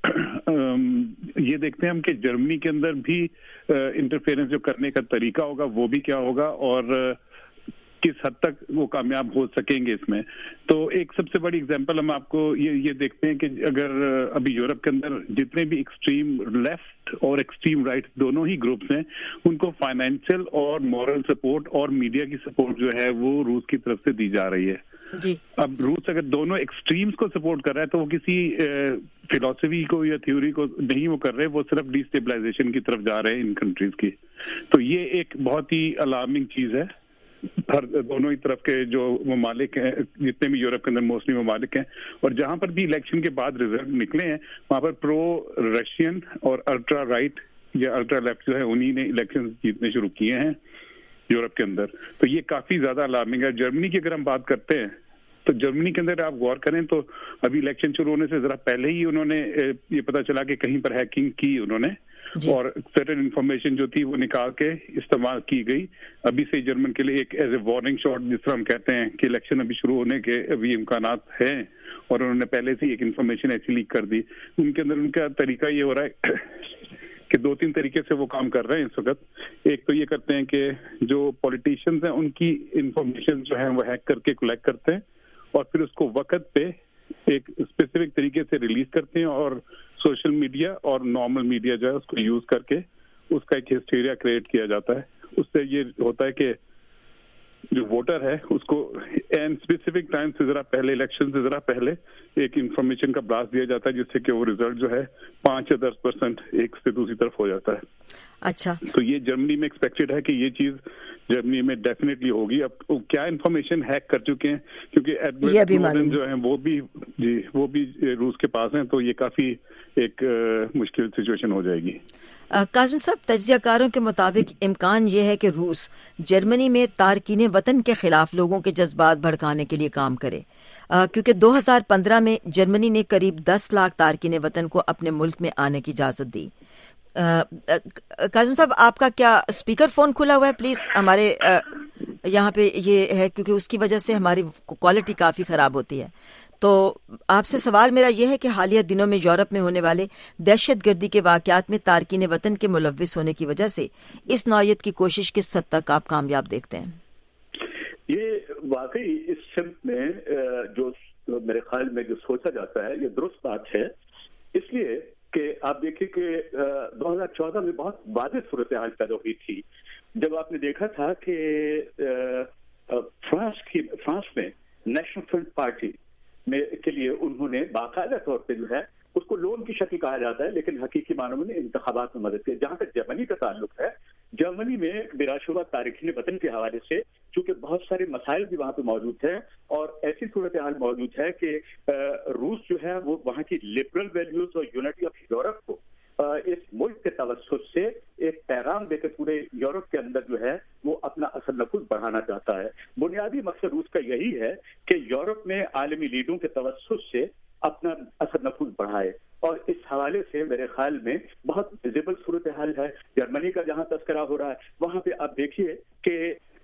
یہ دیکھتے ہیں ہم کہ جرمنی کے اندر بھی انٹرفیئرنس جو کرنے کا طریقہ ہوگا وہ بھی کیا ہوگا، اور کس حد تک وہ کامیاب ہو سکیں گے اس میں. تو ایک سب سے بڑی اگزامپل ہم آپ کو یہ دیکھتے ہیں کہ اگر ابھی یورپ کے اندر جتنے بھی ایکسٹریم لیفٹ اور ایکسٹریم رائٹ دونوں ہی گروپس ہیں، ان کو فائنینشیل اور مورل سپورٹ اور میڈیا کی سپورٹ جو ہے وہ روس کی طرف سے دی جا رہی ہے. जी। अब रूस अगर दोनों एक्सट्रीम्स को सपोर्ट कर रहा है तो वो किसी फिलॉसफी को या थ्योरी को नहीं वो कर रहे, वो सिर्फ डिस्टेबलाइजेशन की तरफ जा रहे हैं इन कंट्रीज की। तो ये एक बहुत ही अलार्मिंग चीज है। हर दोनों ही तरफ के जो ममालिक हैं, जितने भी यूरोप के अंदर मोस्टली ममालिक हैं, और जहां पर भी इलेक्शन के बाद रिजल्ट निकले हैं वहां पर प्रो रशियन और अल्ट्रा राइट या अल्ट्रा लेफ्ट जो है उन्हीं ने इलेक्शन जीतने शुरू किए हैं यूरोप के अंदर। तो ये काफी ज्यादा अलार्मिंग है। जर्मनी की अगर हम बात करते हैं तो जर्मनी के अंदर आप गौर करें तो अभी इलेक्शन शुरू होने से जरा पहले ही उन्होंने ये पता चला कि कहीं पर हैकिंग की उन्होंने, और सर्टेन इन्फॉर्मेशन जो थी वो निकाल के इस्तेमाल की गई। अभी से जर्मन के लिए एक एज ए वार्निंग शॉट, जिस तरह हम कहते हैं कि इलेक्शन अभी शुरू होने के अभी इम्कानात हैं, और उन्होंने पहले से एक इन्फॉर्मेशन ऐसी लीक कर दी। उनके अंदर उनका तरीका ये हो रहा है कि 2-3 तरीके से वो काम कर रहे हैं इस वक्त। एक तो ये करते हैं कि जो पॉलिटिशियंस हैं उनकी इंफॉर्मेशन जो है वो हैक करके कलेक्ट करते हैं और फिर उसको वक्त पे एक स्पेसिफिक तरीके से रिलीज करते हैं, और सोशल मीडिया और नॉर्मल मीडिया जो है उसको यूज करके उसका एक हिस्टीरिया क्रिएट किया जाता है। उससे ये होता है कि जो वोटर है उसको एन स्पेसिफिक टाइम से जरा पहले, इलेक्शन से जरा पहले एक इंफॉर्मेशन का ब्लास्ट दिया जाता है, जिससे कि वो रिजल्ट जो है 5 या 10% एक से दूसरी तरफ हो जाता है। अच्छा, तो ये जर्मनी में एक्सपेक्टेड है कि ये चीज जर्मनी में डेफिनेटली होगी। अब क्या इंफॉर्मेशन हैक कर चुके हैं, क्योंकि एडवर्ड स्नोडेन जो है वो भी रूस के पास हैं, तो ये काफी एक मुश्किल सिचुएशन हो जाएगी। काजिम साहब, तज्जियाकारों के मुताबिक इम्कान ये है कि रूस जर्मनी में तारकीन वतन के खिलाफ लोगों के जज्बात भड़काने के लिए काम करे, क्योंकि 2015 में जर्मनी ने करीब 10 लाख तारकीन वतन को अपने मुल्क में आने की इजाजत दी। काजिम साहब, आपका क्या स्पीकर फोन खुला हुआ है? प्लीज हमारे यहाँ पे ये है, क्योंकि उसकी वजह से हमारी क्वालिटी काफी खराब होती है। तो आपसे सवाल मेरा यह है कि हालिया दिनों में यूरोप में होने वाले दहशतगर्दी के वाकयात में तारकीन वतन के मुलव्विस होने की वजह से इस नौयत की कोशिश किस हद तक आप कामयाब देखते हैं? ये वाकई इस सिमत में जो मेरे ख्याल में जो सोचा जाता है ये दुरुस्त बात है, इसलिए कि आप देखिए कि 2014 में बहुत वाज़ेह सूरत हाल पैदा हुई थी, जब आपने देखा था कि फ्रांस में नेशनल फ्रंट पार्टी में के लिए उन्होंने बाकायदा तौर पे जो है उसको लोन की शक्ल कहा जाता है, लेकिन हकीकी मानों में इंतखाबात में मदद की। जहां तक जर्मनी का ताल्लुक है, जर्मनी में बिलाशुबा तारकीन वतन के हवाले से चूंकि बहुत सारे मसाइल भी वहां पे मौजूद हैं, और ऐसी सूरत हाल मौजूद है कि रूस जो है वो वहां की लिबरल वैल्यूज और यूनिटी ऑफ यूरोप को इस मुल्क के तवस्सुत से एक पैगाम देकर पूरे यूरोप के अंदर जो है वो अपना असर नफूज बढ़ाना चाहता है। बुनियादी मकसद रूस का यही है कि यूरोप में आलमी लीडरों के तवस्सुत से अपना असर नफूज बढ़ाए, और इस हवाले से मेरे ख्याल में बहुत विजिबल सूरत हाल है। जर्मनी का जहां तस्करा हो रहा है वहां पे आप देखिए कि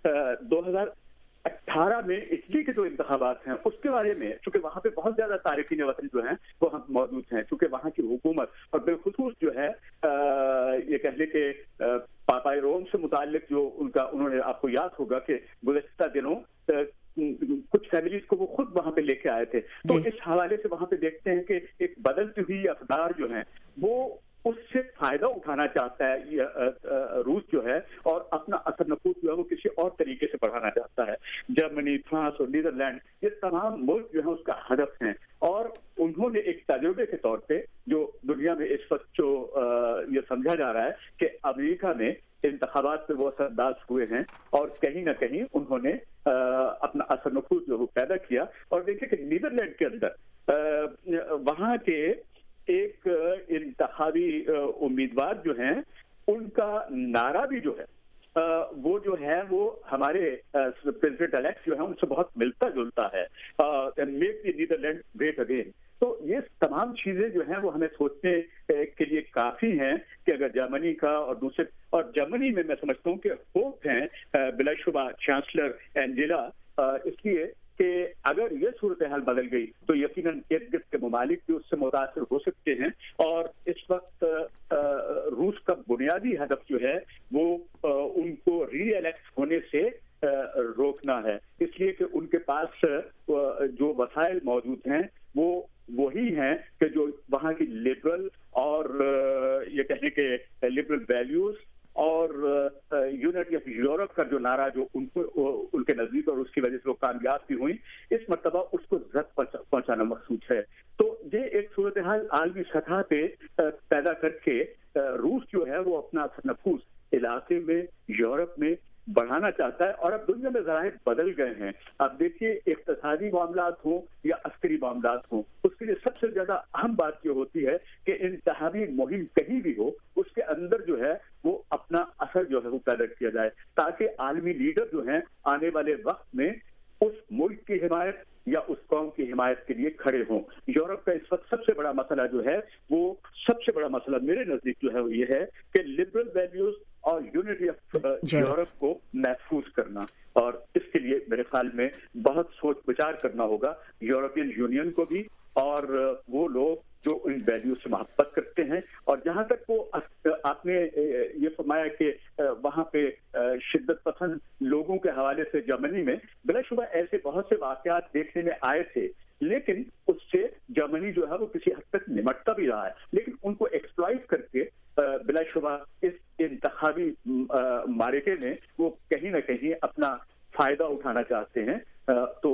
2018 में इटली के जो इंतखाबात हैं उसके बारे में, चूंकि वहां पे बहुत ज्यादा तारकीन वतन जो हैं वो हम मौजूद हैं, चूंकि वहां की हुकूमत और बिलखुसूस जो है ये कह ले कि पापाई रोम से मुताल्लिक जो उन्होंने, आपको याद होगा कि गुज़श्ता दिनों कुछ फैमिलीज को वो खुद वहां पे लेके आए थे। तो इस हवाले से वहां पे देखते हैं कि एक बदलती हुई अखबार जो है वो उससे फायदा उठाना चाहता है रूस जो है, और अपना असर नफूज जो है वो किसी और तरीके से बढ़ाना चाहता है। जर्मनी, फ्रांस और नीदरलैंड ये तमाम मुल्क जो है उसका हदफ हैं, और उन्होंने एक तजुर्बे के तौर पे जो दुनिया में इस वक्त जो ये समझा जा रहा है कि अमेरिका में इंतखाबात पे वो असरअंदाज हुए हैं, और कहीं ना कहीं उन्होंने अपना असर नफूज जो वो पैदा किया। और देखिए कि नीदरलैंड के अंदर वहाँ के एक इंतखाबी उम्मीदवार जो हैं उनका नारा भी जो है वो जो है वो हमारे प्रेसिडेंट इलेक्ट जो है उनसे बहुत मिलता जुलता है, make the Netherlands great again. तो ये तमाम चीजें जो हैं वो हमें सोचने के लिए काफी हैं कि अगर जर्मनी का और दूसरे, और जर्मनी में मैं समझता हूँ कि होप हैं बिलाशुबा चांसलर एंजेला, इसलिए कि अगर ये सूरत हाल बदल गई तो यकीनन इर्द गिर्द के ममालिक भी उससे मुतासिर हो सकते हैं, और इस वक्त रूस का बुनियादी हदफ जो है वो उनको री इलेक्ट होने से रोकना है, इसलिए कि उनके पास जो वसाइल मौजूद हैं वो वही हैं कि जो वहाँ की लिबरल और ये कहने के लिबरल वैल्यूज और یونٹی آف یورپ کا جو نعرہ جو ان کے نزدیک اور اس کی وجہ سے وہ کامیاب بھی ہوئی، اس مرتبہ اس کو زد پہنچانا مقصود ہے. تو یہ ایک صورتحال عالمی سطح پہ پیدا کر کے روس جو ہے وہ اپنا اثر نفوذ علاقے میں، یورپ میں بڑھانا چاہتا ہے. اور اب دنیا میں ذرائع بدل گئے ہیں. اب دیکھیے اقتصادی معاملات ہوں یا عسکری معاملات ہوں، اس کے لیے سب سے زیادہ اہم بات یہ ہوتی ہے کہ انتخابی مہم کہیں بھی ہو اس کے اندر جو ہے وہ اپنا اثر جو ہے وہ پیدا کیا جائے، تاکہ عالمی لیڈر جو ہیں آنے والے وقت میں اس ملک کی حمایت یا اس قوم کی حمایت کے لیے کھڑے ہوں. یورپ کا اس وقت سب سے بڑا مسئلہ جو ہے وہ سب سے بڑا مسئلہ میرے نزدیک جو ہے وہ یہ ہے کہ لبرل ویلیوز اور یونٹی آف یورپ کو محفوظ کرنا، اور اس کے لیے میرے خیال میں بہت سوچ بچار کرنا ہوگا یورپین یونین کو بھی اور وہ لوگ جو ان ویلیوز سے محبت کرتے ہیں. اور جہاں تک وہ آپ نے یہ فرمایا کہ وہاں پہ شدت پسند لوگوں کے حوالے سے جرمنی میں بلا شبہ ایسے بہت سے واقعات دیکھنے میں آئے تھے، لیکن اس سے جرمنی جو ہے وہ کسی حد تک نمٹتا بھی رہا ہے. لیکن ان کو ایکسپلائٹ کر کے بلا شبہ اس انتخابی معرکے میں وہ کہیں نہ کہیں اپنا فائدہ اٹھانا چاہتے ہیں. تو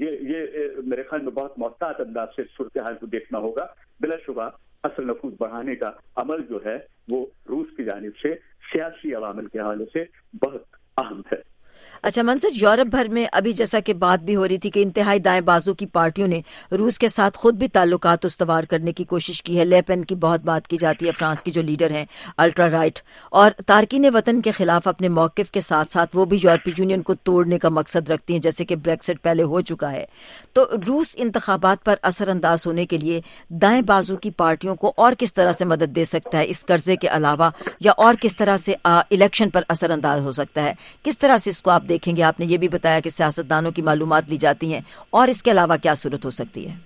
یہ میرے خیال میں بہت محتاط انداز سے صورتحال کو دیکھنا ہوگا. بلا شبہ اثر نفوذ بڑھانے کا عمل جو ہے وہ روس کی جانب سے سیاسی عوامل کے حوالے سے بہت اہم ہے. اچھا منصر، یورپ بھر میں ابھی جیسا کہ بات بھی ہو رہی تھی کہ انتہائی دائیں بازو کی پارٹیوں نے روس کے ساتھ خود بھی تعلقات استوار کرنے کی کوشش کی ہے. لیپن کی بہت بات کی جاتی ہے، فرانس کی جو لیڈر ہیں الٹرا رائٹ، اور تارکین وطن کے خلاف اپنے موقف کے ساتھ ساتھ وہ بھی یورپی یونین کو توڑنے کا مقصد رکھتی ہیں، جیسے کہ بریکسٹ پہلے ہو چکا ہے. تو روس انتخابات پر اثر انداز ہونے کے لیے دائیں بازو کی پارٹیوں کو اور کس طرح سے مدد دے سکتا ہے اس قرضے کے علاوہ، یا اور کس طرح سے الیکشن پر اثر انداز ہو سکتا ہے؟ کس طرح سے اس کو آپ دیکھیں گے؟ آپ نے یہ بھی بتایا کہ سیاستدانوں کی معلومات لی جاتی ہیں، اور اس کے علاوہ کیا صورت ہو سکتی ہے؟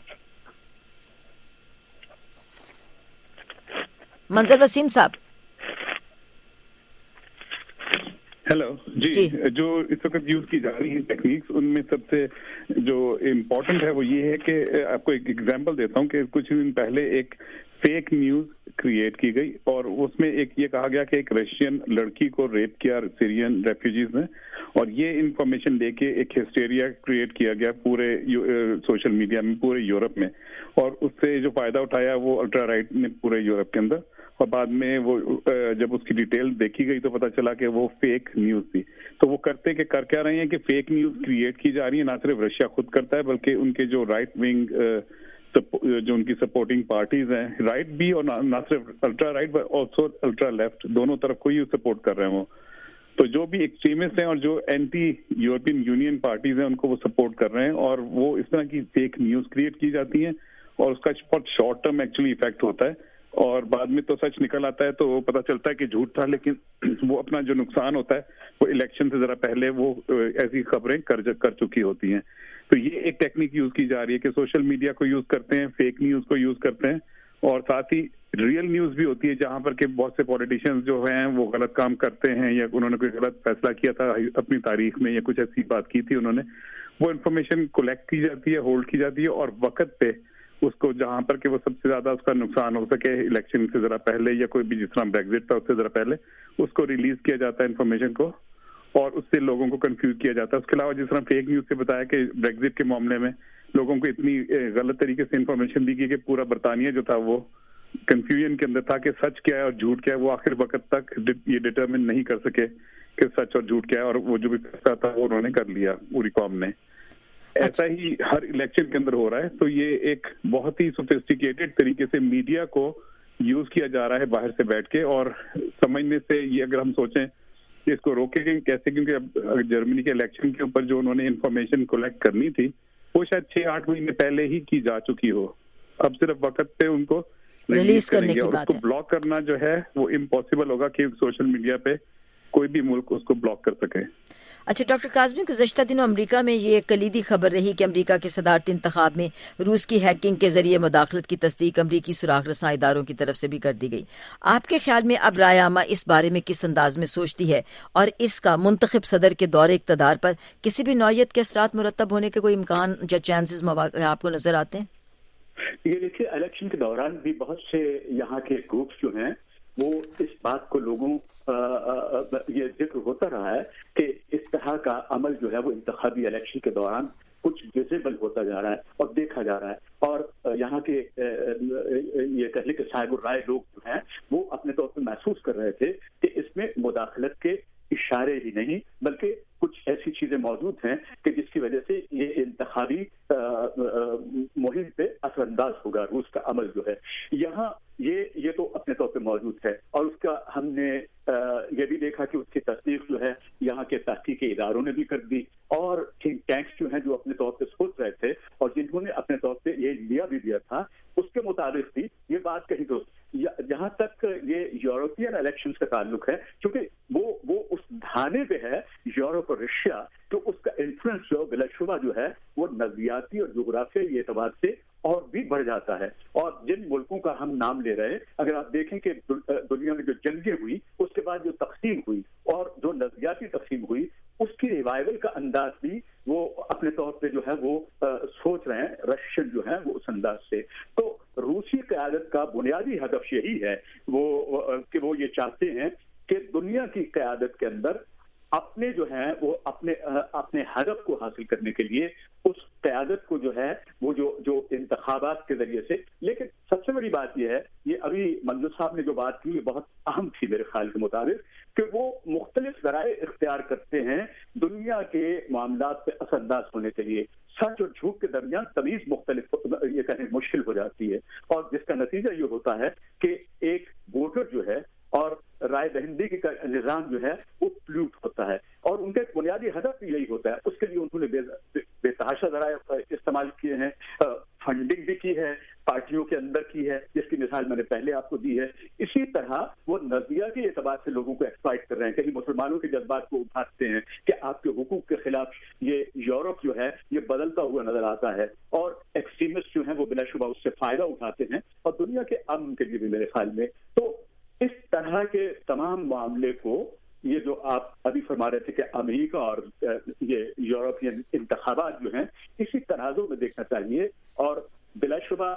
منظر وسیم صاحب. ہیلو جی. جو اس وقت یوز کی جا رہی ہیں ٹیکنیکس، ان میں سب سے جو امپورٹنٹ ہے وہ یہ ہے کہ آپ کو ایک ایگزامپل دیتا ہوں کہ کچھ دن پہلے ایک فیک نیوز کریٹ کی گئی، اور اس میں ایک یہ کہا گیا کہ ایک رشین لڑکی کو ریپ کیا سیرین ریفیوجیز نے، اور یہ انفارمیشن دے کے ایک ہسٹیریا کریٹ کیا گیا پورے سوشل میڈیا میں، پورے یورپ میں، اور اس سے جو فائدہ اٹھایا وہ الٹرا رائٹ نے پورے یورپ کے اندر. اور بعد میں وہ جب اس کی ڈیٹیل دیکھی گئی تو پتہ چلا کہ وہ فیک نیوز تھی. تو وہ کر کیا رہے ہیں کہ فیک نیوز کریٹ کی جا رہی ہے. نہ صرف رشیا خود کرتا ہے بلکہ ان کے جو رائٹ ونگ جو ان کی سپورٹنگ پارٹیز ہیں، رائٹ بھی اور نہ صرف ultra right but also ultra left, دونوں طرف کو ہی سپورٹ کر رہے ہیں وہ. تو جو بھی ایکسٹریمسٹ ہیں اور جو اینٹی یورپین یونین پارٹیز ہیں ان کو وہ سپورٹ کر رہے ہیں، اور وہ اس طرح کی فیک نیوز کریٹ کی جاتی ہیں، اور اس کا بہت شارٹ ٹرم ایکچولی ایفیکٹ ہوتا ہے، اور بعد میں تو سچ نکل آتا ہے تو پتہ چلتا ہے کہ جھوٹ تھا، لیکن وہ اپنا جو نقصان ہوتا ہے وہ الیکشن سے ذرا پہلے وہ ایسی خبریں کر چکی ہوتی ہیں. تو یہ ایک ٹیکنیک یوز کی جا رہی ہے کہ سوشل میڈیا کو یوز کرتے ہیں، فیک نیوز کو یوز کرتے ہیں، اور ساتھ ہی ریئل نیوز بھی ہوتی ہے جہاں پر کہ بہت سے پولیٹیشینز جو ہیں وہ غلط کام کرتے ہیں یا انہوں نے کوئی غلط فیصلہ کیا تھا اپنی تاریخ میں یا کچھ ایسی بات کی تھی انہوں نے، وہ انفارمیشن کلیکٹ کی جاتی ہے، ہولڈ کی جاتی ہے، اور وقت پہ اس کو جہاں پر کہ وہ سب سے زیادہ اس کا نقصان ہو سکے الیکشن سے ذرا پہلے یا کوئی بھی جس طرح بریگزٹ تھا اس سے ذرا پہلے اس کو ریلیز کیا جاتا ہے انفارمیشن کو، اور اس سے لوگوں کو کنفیوز کیا جاتا ہے. اس کے علاوہ جس طرح فیک نیوز سے بتایا کہ بریگزٹ کے معاملے میں لوگوں کو اتنی غلط طریقے سے انفارمیشن دی گئی کہ پورا برطانیہ جو تھا وہ کنفیوژن کے اندر تھا کہ سچ کیا ہے اور جھوٹ کیا ہے. وہ آخر وقت تک یہ ڈٹرمن نہیں کر سکے کہ سچ اور جھوٹ کیا ہے، اور وہ جو بھی فیصلہ تھا وہ انہوں نے کر لیا پوری قوم نے. ایسا ہی ہر الیکشن کے اندر ہو رہا ہے. تو یہ ایک بہت ہی سوفسٹیکیٹڈ طریقے سے میڈیا کو یوز کیا جا رہا ہے باہر سے بیٹھ کے، اور سمجھنے سے یہ اگر ہم سوچیں کہ اس کو روکے گئے کیسے، کیونکہ اب جرمنی کے الیکشن کے اوپر جو انہوں نے انفارمیشن کلیکٹ کرنی تھی وہ شاید 6-8 مہینے پہلے ہی کی جا چکی ہو. اب صرف وقت پہ ان کو ریلیز کریں گے، اور اس کو بلاک کرنا جو ہے وہ امپاسبل ہوگا کہ سوشل میڈیا پہ کوئی بھی ملک اس کو بلاک کر سکے. اچھا ڈاکٹر کاظمی، گزشتہ دنوں امریکہ میں یہ ایک کلیدی خبر رہی کہ امریکہ کے صدارتی انتخاب میں روس کی ہیکنگ کے ذریعے مداخلت کی تصدیق امریکی سراغ رساں اداروں کی طرف سے بھی کر دی گئی. آپ کے خیال میں اب رائے عامہ اس بارے میں کس انداز میں سوچتی ہے، اور اس کا منتخب صدر کے دور اقتدار پر کسی بھی نوعیت کے اثرات مرتب ہونے کے کوئی امکان یا چانسز مواقع آپ کو نظر آتے ہیں؟ یہ دیکھیے الیکشن کے دوران بھی بہت سے یہاں کے گروپس جو ہیں وہ اس بات کو لوگوں یہ ذکر ہوتا رہا ہے کہ اس طرح کا عمل جو ہے وہ انتخابی الیکشن کے دوران کچھ ویزیبل ہوتا جا رہا ہے اور دیکھا جا رہا ہے، اور یہاں کے یہ کہنے کے صاحب الرائے لوگ جو ہیں وہ اپنے طور پر محسوس کر رہے تھے کہ اس میں مداخلت کے اشارے ہی نہیں بلکہ کچھ ایسی چیزیں موجود ہیں کہ جس کی وجہ سے یہ انتخابی مہم پہ اثر انداز ہوگا روس کا عمل جو ہے یہاں یہ تو اپنے طور پہ موجود ہے، اور اس کا ہم نے یہ بھی دیکھا کہ اس کی تصدیق جو ہے یہاں کے تحقیقی اداروں نے بھی کر دی، اور تھنک ٹینکس جو ہیں جو اپنے طور پہ سوچ رہے تھے اور جنہوں نے اپنے طور پہ یہ لیا بھی دیا تھا اس کے مطابق بھی یہ بات کہی تو جہاں تک یہ یورپین الیکشنز کا تعلق ہے، چونکہ وہ اس دھانے پہ ہے یورپ اور رشیا، تو اس کا انفلوئنس جو بلا شبہ جو ہے وہ نظریاتی اور جغرافیائی اعتبار سے اور بھی بڑھ جاتا ہے۔ اور جن ملکوں کا ہم نام لے رہے ہیں، اگر آپ دیکھیں کہ دنیا میں جو جنگیں ہوئی اس کے بعد جو تقسیم ہوئی اور جو نظریاتی تقسیم ہوئی اس کی ریوائول کا انداز بھی وہ اپنے طور پہ جو ہے وہ سوچ رہے ہیں رشین جو ہے وہ اس انداز سے۔ تو روسی قیادت کا بنیادی ہدف یہی ہے کہ وہ یہ چاہتے ہیں کہ دنیا کی قیادت کے اندر اپنے جو ہیں وہ اپنے ہدف کو حاصل کرنے کے لیے اس قیادت کو جو ہے وہ جو انتخابات کے ذریعے سے، لیکن سب سے بڑی بات یہ ہے، یہ ابھی منظور صاحب نے جو بات کی یہ بہت اہم تھی میرے خیال کے مطابق، کہ وہ مختلف ذرائع اختیار کرتے ہیں دنیا کے معاملات پہ اثر انداز ہونے کے لیے۔ سچ اور جھوٹ کے درمیان تمیز مختلف یہ کہنے مشکل ہو جاتی ہے، اور جس کا نتیجہ یہ ہوتا ہے کہ ایک ووٹر جو ہے اور رائے دہندگی کا نظام جو ہے وہ پلیوٹ ہوتا ہے، اور ان کا ایک بنیادی ہدف بھی یہی ہوتا ہے۔ اس کے لیے انہوں نے بے تحاشا ذرائع استعمال کیے ہیں، فنڈنگ بھی کی ہے، پارٹیوں کے اندر کی ہے، جس کی مثال میں نے پہلے آپ کو دی ہے۔ اسی طرح وہ نظریاتی اعتبار سے لوگوں کو ایکسپلائٹ کر رہے ہیں، کہیں مسلمانوں کے جذبات کو ابھارتے ہیں کہ آپ کے حقوق کے خلاف یہ یورپ جو ہے یہ بدلتا ہوا نظر آتا ہے، اور ایکسٹریمسٹ جو ہیں وہ بلا شبہ اس سے فائدہ اٹھاتے ہیں، اور دنیا کے امن کے لیے بھی میرے خیال میں۔ تو اس طرح کے تمام معاملے کو یہ جو آپ ابھی فرما رہے تھے کہ امریکہ اور یہ یورپین انتخابات جو ہیں اسی تناظر میں دیکھنا چاہیے، اور بلا شبہ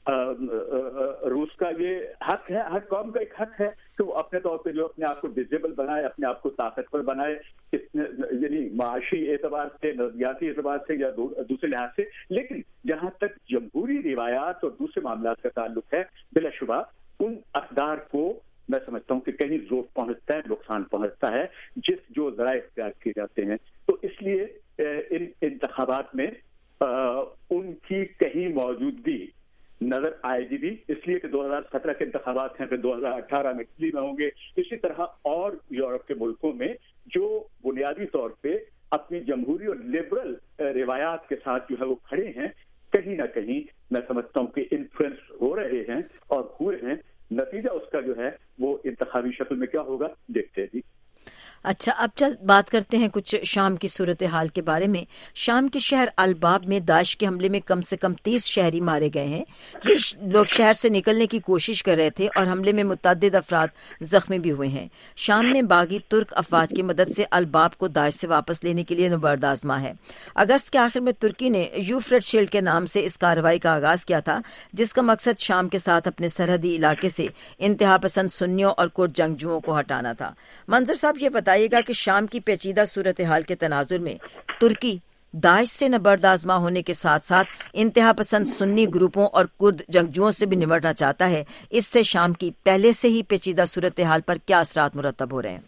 روس کا یہ حق ہے، ہر قوم کا ایک حق ہے کہ وہ اپنے طور پہ جو اپنے آپ کو ویزیبل بنائے، اپنے آپ کو طاقتور بنائے، یعنی معاشی اعتبار سے، نظریاتی اعتبار سے یا دوسرے لحاظ سے۔ لیکن جہاں تک جمہوری روایات اور دوسرے معاملات کا تعلق ہے، بلا شبہ ان اقدار کو میں سمجھتا ہوں کہ کہیں زور پہنچتا ہے، نقصان پہنچتا ہے جو ذرائع اختیار کیے جاتے ہیں۔ تو اس لیے ان انتخابات میں ان کی کہیں موجودگی نظر آئے گی بھی، اس لیے کہ 2017 کے انتخابات ہیں، پھر 2018 میں اٹلی میں ہوں گے، اسی طرح اور یورپ کے ملکوں میں جو بنیادی طور پہ اپنی جمہوری اور لبرل روایات کے ساتھ جو ہے وہ کھڑے ہیں، کہیں نہ کہیں میں سمجھتا ہوں کہ انفلوئنس ہو رہے ہیں اور ہوئے ہیں۔ نتیجہ اس کا جو ہے وہ انتخابی شکل میں کیا ہوگا دیکھتے ہیں۔ اچھا، اب بات کرتے ہیں کچھ شام کی صورتحال کے بارے میں۔ شام کے شہر الباب میں داعش کے حملے میں کم سے کم 30 شہری مارے گئے ہیں۔ یہ لوگ شہر سے نکلنے کی کوشش کر رہے تھے اور حملے میں متعدد افراد زخمی بھی ہوئے ہیں۔ شام میں باغی ترک افواج کی مدد سے الباب کو داعش سے واپس لینے کے لیے نبرد آزما ہے۔ اگست کے آخر میں ترکی نے یوفریٹ شیلڈ کے نام سے اس کارروائی کا آغاز کیا تھا، جس کا مقصد شام کے ساتھ اپنے سرحدی علاقے سے انتہا پسند سنیوں اور کرد جنگجوؤں کو ہٹانا تھا۔ منظر صاحب یہ بتائیے گا کہ شام کی پیچیدہ صورتحال کے تناظر میں ترکی داعش سے نبرد آزما ہونے کے ساتھ ساتھ انتہا پسند سنی گروپوں اور کرد جنگجوؤں سے بھی نمٹنا چاہتا ہے۔ اس سے شام کی پہلے سے ہی پیچیدہ صورتحال پر کیا اثرات مرتب ہو رہے ہیں؟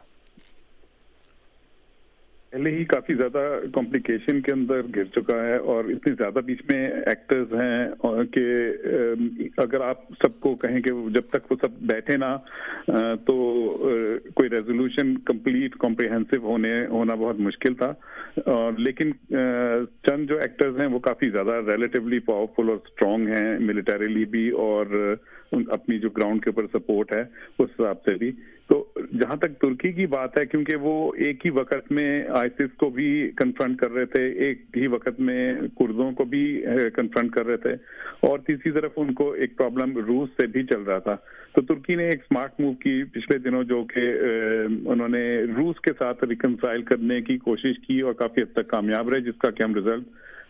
پہلے ہی کافی زیادہ کمپلیکیشن کے اندر گر چکا ہے، اور اتنے زیادہ بیچ میں ایکٹرز ہیں کہ اگر آپ سب کو کہیں کہ جب تک وہ سب بیٹھے نا تو کوئی ریزولوشن کمپلیٹ کمپریہنسو ہونا بہت مشکل تھا۔ لیکن چند جو ایکٹرز ہیں وہ کافی زیادہ ریلیٹیولی پاورفل اور اسٹرانگ ہیں ملٹریلی بھی، اور اپنی جو گراؤنڈ کے اوپر سپورٹ ہے اس حساب سے بھی۔ تو جہاں تک ترکی کی بات ہے، کیونکہ وہ ایک ہی وقت میں آئسس کو بھی کنفرنٹ کر رہے تھے، ایک ہی وقت میں کردوں کو بھی کنفرنٹ کر رہے تھے، اور تیسری طرف ان کو ایک پرابلم روس سے بھی چل رہا تھا۔ تو ترکی نے ایک سمارٹ موو کی پچھلے دنوں، جو کہ انہوں نے روس کے ساتھ ریکنسائل کرنے کی کوشش کی اور کافی حد تک کامیاب رہے، جس کا کہ ہم رزلٹ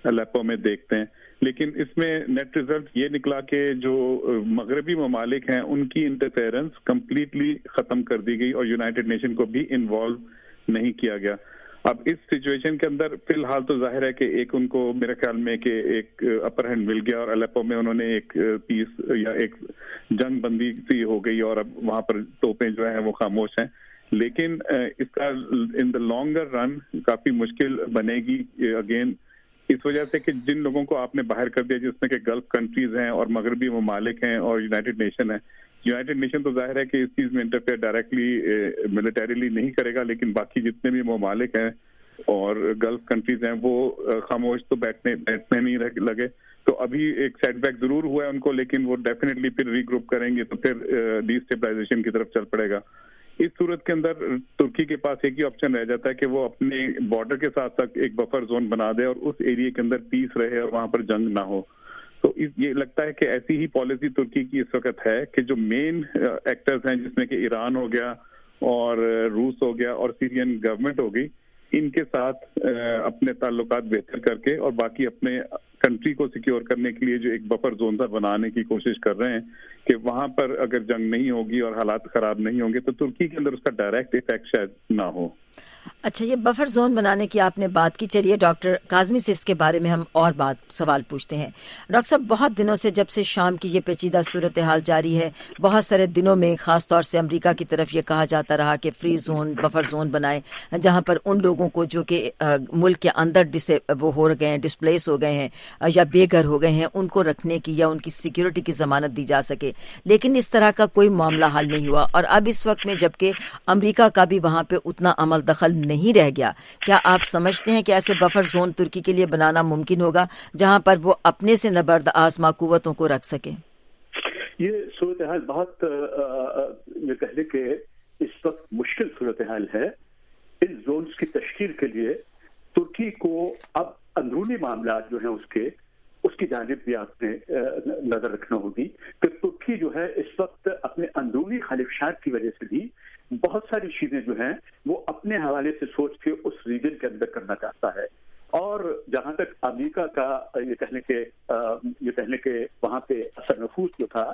अलेप्पो में देखते हैं, लेकिन इसमें नेट रिजल्ट ये निकला कि जो मगरबी ममालिक हैं उनकी इंटरफेरेंस कंप्लीटली खत्म कर दी गई और यूनाइटेड नेशन को भी इन्वॉल्व नहीं किया गया। अब इस सिचुएशन के अंदर फिलहाल तो जाहिर है कि एक उनको मेरे ख्याल में कि एक अपर हैंड मिल गया और अलेप्पो में उन्होंने एक पीस या एक जंग बंदी सी हो गई और अब वहां पर तोपें जो है वो खामोश हैं, लेकिन इसका इन द लॉन्गर रन काफी मुश्किल बनेगी अगेन, इस वजह से कि जिन लोगों को आपने बाहर कर दिया जिसमें कि गल्फ कंट्रीज हैं और मगरबी ममालिक हैं और यूनाइटेड नेशन है। यूनाइटेड नेशन तो जाहिर है कि इस चीज में इंटरफेयर डायरेक्टली मिलिटरीली नहीं करेगा, लेकिन बाकी जितने भी ममालिक हैं और गल्फ कंट्रीज हैं वो खामोश तो बैठने नहीं लगे। तो अभी एक सेटबैक जरूर हुआ है उनको, लेकिन वो डेफिनेटली फिर रीग्रुप करेंगे तो फिर डिस्टेबलाइजेशन की तरफ चल पड़ेगा। इस सूरत के अंदर तुर्की के पास एक ही ऑप्शन रह जाता है कि वो अपने बॉर्डर के साथ साथ एक बफर जोन बना दे और उस एरिया के अंदर पीस रहे और वहां पर जंग ना हो। तो ये लगता है कि ऐसी ही पॉलिसी तुर्की की इस वक्त है कि जो मेन एक्टर्स हैं जिसमें कि ईरान हो गया और रूस हो गया और सीरियन गवर्नमेंट हो गई, इनके साथ अपने ताल्लुकात बेहतर करके और बाकी अपने कंट्री को सिक्योर करने के लिए जो एक बफर जोन सा बनाने की कोशिश कर रहे हैं कि वहां पर अगर जंग नहीं होगी और हालात खराब नहीं होंगे तो तुर्की के अंदर उसका डायरेक्ट इफेक्ट शायद ना हो। अच्छा, ये बफर जोन बनाने की आपने बात की, चलिए डॉक्टर काज़मी से इसके बारे में हम और सवाल पूछते हैं। डॉक्टर साहब, बहुत दिनों से जब से शाम की ये पेचीदा सूरत हाल जारी है, बहुत सारे दिनों में खास तौर से अमेरिका की तरफ ये कहा जाता रहा कि फ्री जोन, बफर जोन बनाए जहां पर उन लोगों को जो कि मुल्क के अंदर वो हो गए हैं, डिस्प्लेस हो गए हैं या बेघर हो गए हैं, उनको रखने की या उनकी सिक्योरिटी की जमानत दी जा सके, लेकिन इस तरह का कोई मामला हल नहीं हुआ। और अब इस वक्त में जबकि अमेरिका का भी वहां पे उतना अमल दखल नहीं रह गया, क्या आप समझते हैं कि ऐसे बफर जोन तुर्की के लिए बनाना मुमकिन होगा जहां पर वो अपने से नबर्द आजमा कुव्वतों को रख सके? ये सूरत हाल बहुत ये कहने के इस वक्त मुश्किल सूरत हाल है। इन जोन्स की तश्कील के लिए तुर्की को अब अंदरूनी मामला जो है उसकी जानिब भी आपने नजर रखना होगी कि तुर्की जो है इस वक्त अपने अंदरूनी खलिशात की वजह से भी बहुत सारी चीजें जो हैं वो अपने हवाले से सोच के उस रीजन के अंदर करना चाहता है। और जहां तक अमेरिका का ये कहने के वहां पे असर नफूस जो था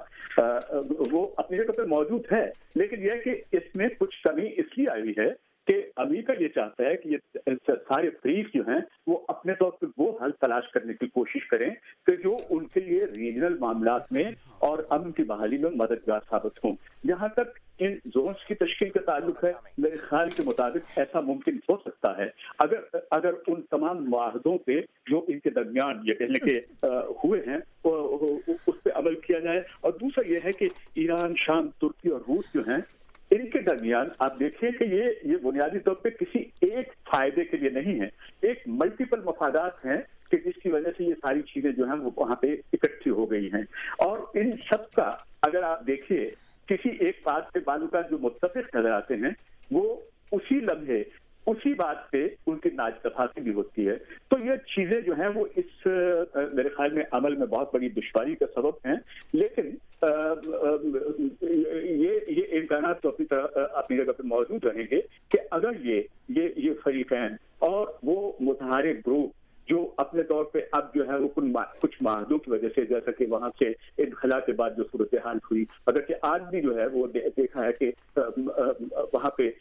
वो अपनी जगह पे मौजूद है, लेकिन यह कि इसमें कुछ कमी इसलिए आई है कि अमेरिका ये चाहता है कि ये सारे फ्रीज जो हैं वो अपने तौर पर वो हल तलाश करने की कोशिश करें कि जो उनके लिए रीजनल मामलात में और अमन की बहाली में मददगार साबित हों। जहां तक इन जोन्स की तश्कील का ताल्लुक है, मेरे ख्याल के मुताबिक ऐसा मुमकिन हो सकता है अगर उन तमाम मुआहदों पे जो इनके दरमियान ये कहने के हुए हैं उस पर अमल किया जाए। और दूसरा ये है कि ईरान, शाम, तुर्की और रूस जो हैं इनके दरमियान आप देखिए कि ये बुनियादी तौर पे किसी एक फायदे के लिए नहीं है, एक मल्टीपल मफादात हैं कि जिसकी वजह से ये सारी चीजें जो हैं वो वहां पे इकट्ठी हो गई हैं। और इन सब का अगर आप देखिए किसी एक बात पे बालूका जो मुत्तफिक नजर आते हैं वो उसी लम्हे उसी बात पे उनकी नाइतफाकी भी होती है। तो ये चीजें जो हैं वो इस मेरे ख्याल में अमल में बहुत बड़ी दुश्वारी का सबब हैं। लेकिन ये इम्कानात तो अपनी जगह पे मौजूद रहेंगे कि अगर ये फरीकैन और वो मुतहारिक ग्रुप जो अपने तौर पे अब जो है वो कुछ माहदों की वजह से, जैसा कि वहां से इनखला के बाद जो सूरत हाल हुई, अगर कि आज भी जो है वो देखा है कि वहां पे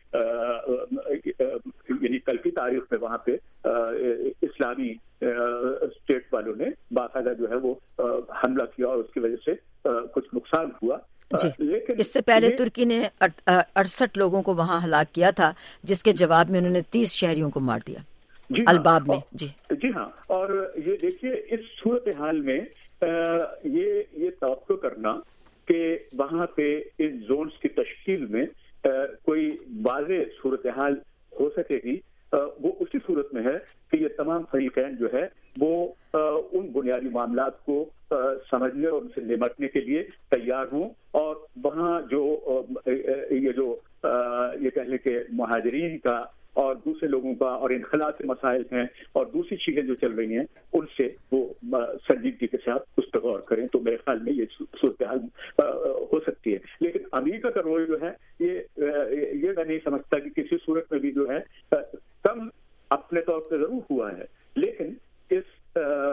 यानी कल की तारीख में वहां पे इस्लामी स्टेट वालों ने बाकायदा जो है वो हमला किया और उसकी वजह से कुछ नुकसान हुआ। लेकिन इससे पहले तुर्की ने 68 लोगों को वहां हलाक किया था, जिसके जवाब में उन्होंने 30 शहरियों को मार दिया अलबाब में। जी हाँ, और ये देखिए इस सूरत हाल में ये तवक्को करना कि वहां पे इन जोन्स की तश्कील में कोई वाज़ेह सूरत हाल हो सकेगी, वो उसी सूरत में है कि ये तमाम फरीकैन जो है वो उन बुनियादी मामलात को समझने और उनसे निपटने के लिए तैयार हों। और वहाँ ये कहने के मुहाजिरीन का और दूसरे लोगों का और इनखला के मसाइल हैं और दूसरी चीजें जो चल रही हैं उनसे वो संजीदगी के साथ उस पर गौर करें। तो मेरे ख्याल में ये सूरत हाल हो सकती है। लेकिन अमेरिका का रोल जो है ये मैं नहीं समझता कि किसी सूरत में भी जो है कम अपने तौर पर जरूर हुआ है, लेकिन इस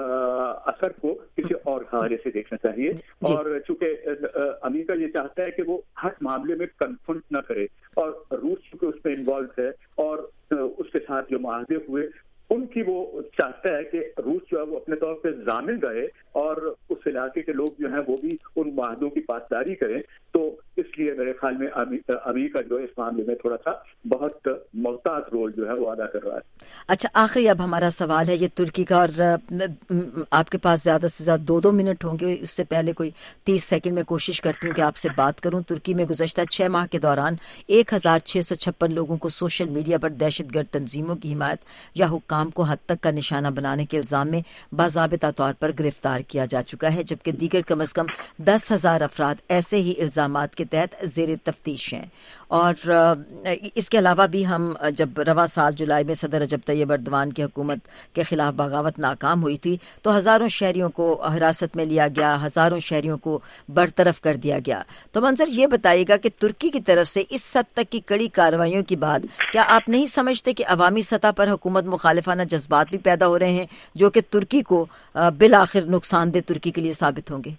हवाले से देखना चाहिए। और चूंकि अमेरिका ये चाहता है कि वो हर मामले में कन्फ्रंट न करे, और रूस चूंकि उसमें इन्वॉल्व है और उसके साथ जो मुआहदे हुए उनकी वो चाहता है कि रूस जो है वो अपने तौर पे जामिन रहे और उस इलाके के लोग जो हैं वो भी उन मुआहदों की पासदारी करें। तो इसलिए मेरे ख्याल में अमेरिका जो है इस मामले में थोड़ा सा बहुत मोहतात रोल जो है वो अदा कर रहा है। अच्छा, आखिरी अब हमारा सवाल है ये तुर्की का, और आपके पास ज़्यादा से ज़्यादा 2 मिनट होंगे, उससे पहले कोई 30 सेकंड में कोशिश करती हूँ कि आपसे बात करूँ। तुर्की में गुज़श्ता 6 माह के दौरान 1656 लोगों को सोशल मीडिया पर दहशतगर्द तंजीमों की हिमायत या हुक्काम को हद तक का निशाना बनाने के इल्ज़ाम में बाज़ाबिता तौर पर गिरफ्तार किया जा चुका है, जबकि दीगर कम अज़ कम 10,000 अफराद ऐसे ही इल्ज़ामात के तहत ज़ेर तफ्तीश हैं। और इसके अलावा भी हम जब रवां साल जुलाई में सदर रजब तैयब एर्दोगान की हुकूमत के खिलाफ बगावत नाकाम हुई थी तो हज़ारों शहरियों को हिरासत में लिया गया, हज़ारों शहरियों को बरतरफ कर दिया गया। तो मंजर ये बताइएगा कि तुर्की की तरफ से इस हद तक की कड़ी कार्रवाइयों के बाद क्या आप नहीं समझते कि अवामी सतह पर हुकूमत मुखालिफाना जज्बात भी पैदा हो रहे हैं जो कि तुर्की को बिलाखिर नुकसानदेह तुर्की के लिए साबित होंगे?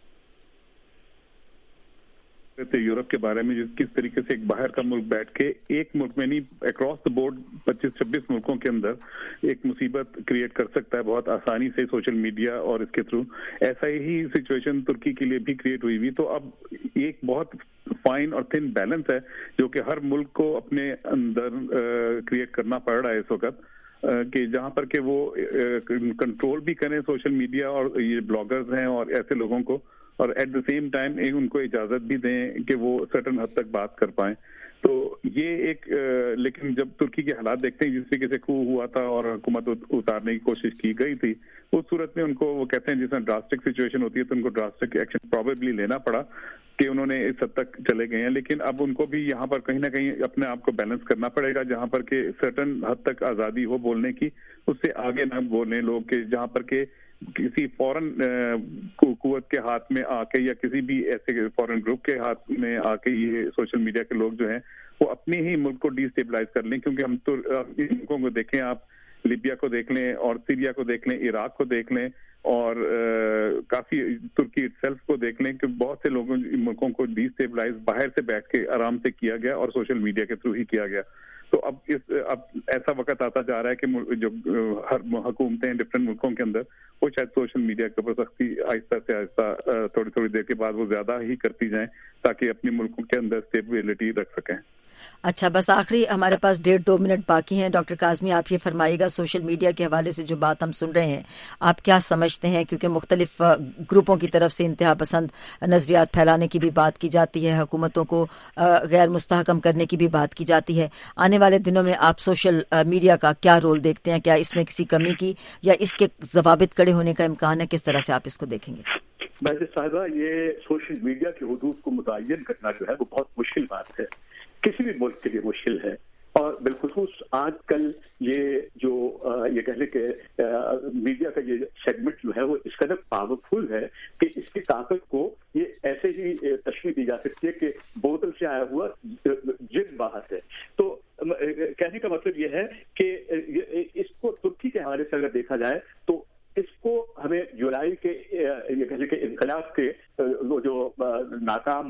यूरोप के बारे में किस तरीके से एक बाहर का मुल्क बैठ के एक मुल्क में नहीं, अक्रॉस द बोर्ड 25-26 मुल्कों के अंदर एक मुसीबत क्रिएट कर सकता है बहुत आसानी से सोशल मीडिया और इसके थ्रू। ऐसा ही सिचुएशन तुर्की के लिए भी क्रिएट हुई हुई। तो अब एक बहुत फाइन और थिन बैलेंस है जो कि हर मुल्क को अपने अंदर क्रिएट करना पड़ रहा है इस वक्त, कि जहां पर के वो कंट्रोल भी करें सोशल मीडिया और ये ब्लॉगर्स हैं और ऐसे लोगों को, और एट द सेम टाइम उनको इजाजत भी दें कि वो सर्टन हद तक बात कर पाएं। तो ये एक लेकिन जब तुर्की के हालात देखते हैं जिस तरीके से coup हुआ था और हुकूमत उतारने की कोशिश की गई थी, उस सूरत में उनको वो कहते हैं जिसमें ड्रास्टिक सिचुएशन होती है तो उनको ड्रास्टिक एक्शन प्रोबेबली लेना पड़ा कि उन्होंने इस हद तक चले गए हैं। लेकिन अब उनको भी यहाँ पर कहीं ना कहीं अपने आप को बैलेंस करना पड़ेगा, जहाँ पर के सर्टन हद तक आज़ादी हो बोलने की, उससे आगे ना बोलने लोग के, जहाँ पर के किसी फॉरेन कुव्वत के हाथ में आके या किसी भी ऐसे फॉरेन ग्रुप के हाथ में आके ये सोशल मीडिया के लोग जो हैं वो अपने ही मुल्क को डिस्टेबलाइज कर लें। क्योंकि हम तो मुल्कों को देखें, आप लीबिया को देख लें और सीरिया को देख लें, इराक को देख लें और काफी तुर्की इटसेल्फ को देख लें कि बहुत से लोगों मुल्कों को डिस्टेबलाइज बाहर से बैठ के आराम से किया गया और सोशल मीडिया के थ्रू ही किया गया। तो अब ऐसा वक्त आता जा रहा है कि जो हर हुकूमतें डिफरेंट मुल्कों के अंदर वो शायद सोशल मीडिया के ऊपर सख्ती आहिस्ता से आहिस्ता थोड़ी थोड़ी देर के बाद वो ज्यादा ही करती जाएं ताकि अपने मुल्कों के अंदर स्टेबिलिटी रख सकें। अच्छा, बस आखिरी हमारे पास 1.5-2 मिनट बाकी हैं। डॉक्टर काज़मी, आप ये फरमाइएगा, सोशल मीडिया के हवाले से जो बात हम सुन रहे हैं आप क्या समझते हैं? क्योंकि मुख्तलिफ ग्रुपों की तरफ से इंतहा पसंद नज़रियात फैलाने की भी बात की जाती है, हुकूमतों को गैर मुस्तहकम करने की भी बात की जाती है। आने वाले दिनों में आप सोशल मीडिया का क्या रोल देखते हैं? क्या इसमें किसी कमी की या इसके ज़वाबित कड़े होने का इम्कान है? किस तरह से आप इसको देखेंगे? वैसे साहिबा, ये सोशल मीडिया की हुदूद को मुतय्यन करना जो है वो बहुत मुश्किल बात है, किसी भी मुल्क के लिए मुश्किल है। और बिलखुसूस आजकल ये जो ये कहने के मीडिया का ये सेगमेंट जो है वो इस कदर पावरफुल है कि इसकी ताकत को ये ऐसे ही तशरीह दी जा सकती है कि बोतल से आया हुआ जिन बाहर है। तो कहने का मतलब ये है कि इसको तुर्की के हवाले से अगर देखा जाए तो इसको हमें जुलाई के ये कहने के इनकलाब के वो जो नाकाम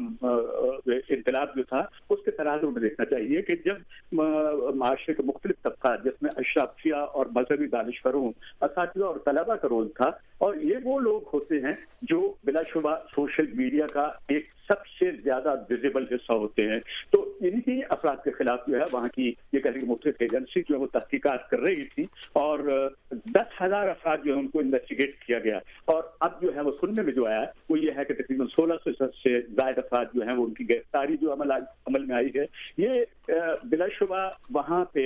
इनकलाब जो था उसके तराजू में देखना चाहिए कि जब माशरे के मुख्तलिफ तबकात जिसमें अशराफिया और मजहबी दानिशवरों, असातिज़ा और तलबा का रोल था, और ये वो लोग होते हैं जो बिलाशुबा सोशल मीडिया का एक सबसे ज्यादा विजिबल हिस्सा होते हैं। तो इन्हीं अफराद के खिलाफ जो है वहाँ की ये कहने की मुख्तलिफ एजेंसी जो है वो तहकीकात कर रही थी और 10,000 अफराद जो है उनको इन्वेस्टिगेट किया गया। और अब जो है वो सुनने में जो आया वो ये है कि तकरीबन 1600 से ज्यादा अफराद जो है वो उनकी गिरफ्तारी जो अमल में आई है। ये बिलाशुबा वहाँ पे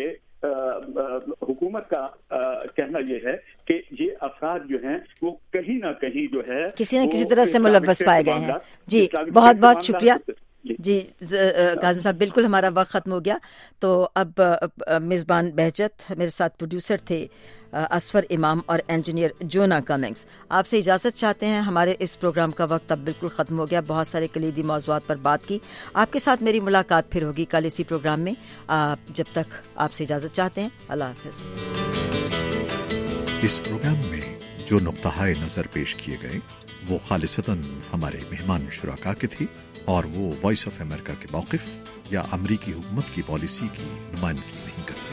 हुकूमत का कहना ये है कि ये अफराद जो हैं वो कहीं ना कहीं जो है किसी न किसी तरह से मुलव्वस पाए गए हैं। जी, बहुत बहुत शुक्रिया। जी काज़िम साहब, बिल्कुल हमारा वक्त ख़त्म हो गया। तो अब मेज़बान बहजत, मेरे साथ प्रोड्यूसर थे असफर इमाम और इंजीनियर जोना कमिंग्स, आपसे इजाज़त चाहते हैं। हमारे इस प्रोग्राम का वक्त अब बिल्कुल ख़त्म हो गया। बहुत सारे कलीदी मौज़ूआत पर बात की। आपके साथ मेरी मुलाकात फिर होगी कल इसी प्रोग्राम में। जब तक आपसे इजाज़त चाहते हैं, अल्लाह हाफ़िज़। इस प्रोग्राम में जो नुक्ता नज़र पेश किए गए وہ خالصتاً ہمارے مہمان شرکا کے تھی اور وہ وائس آف امریکہ کے موقف یا امریکی حکومت کی پالیسی کی نمائندگی نہیں کرتی۔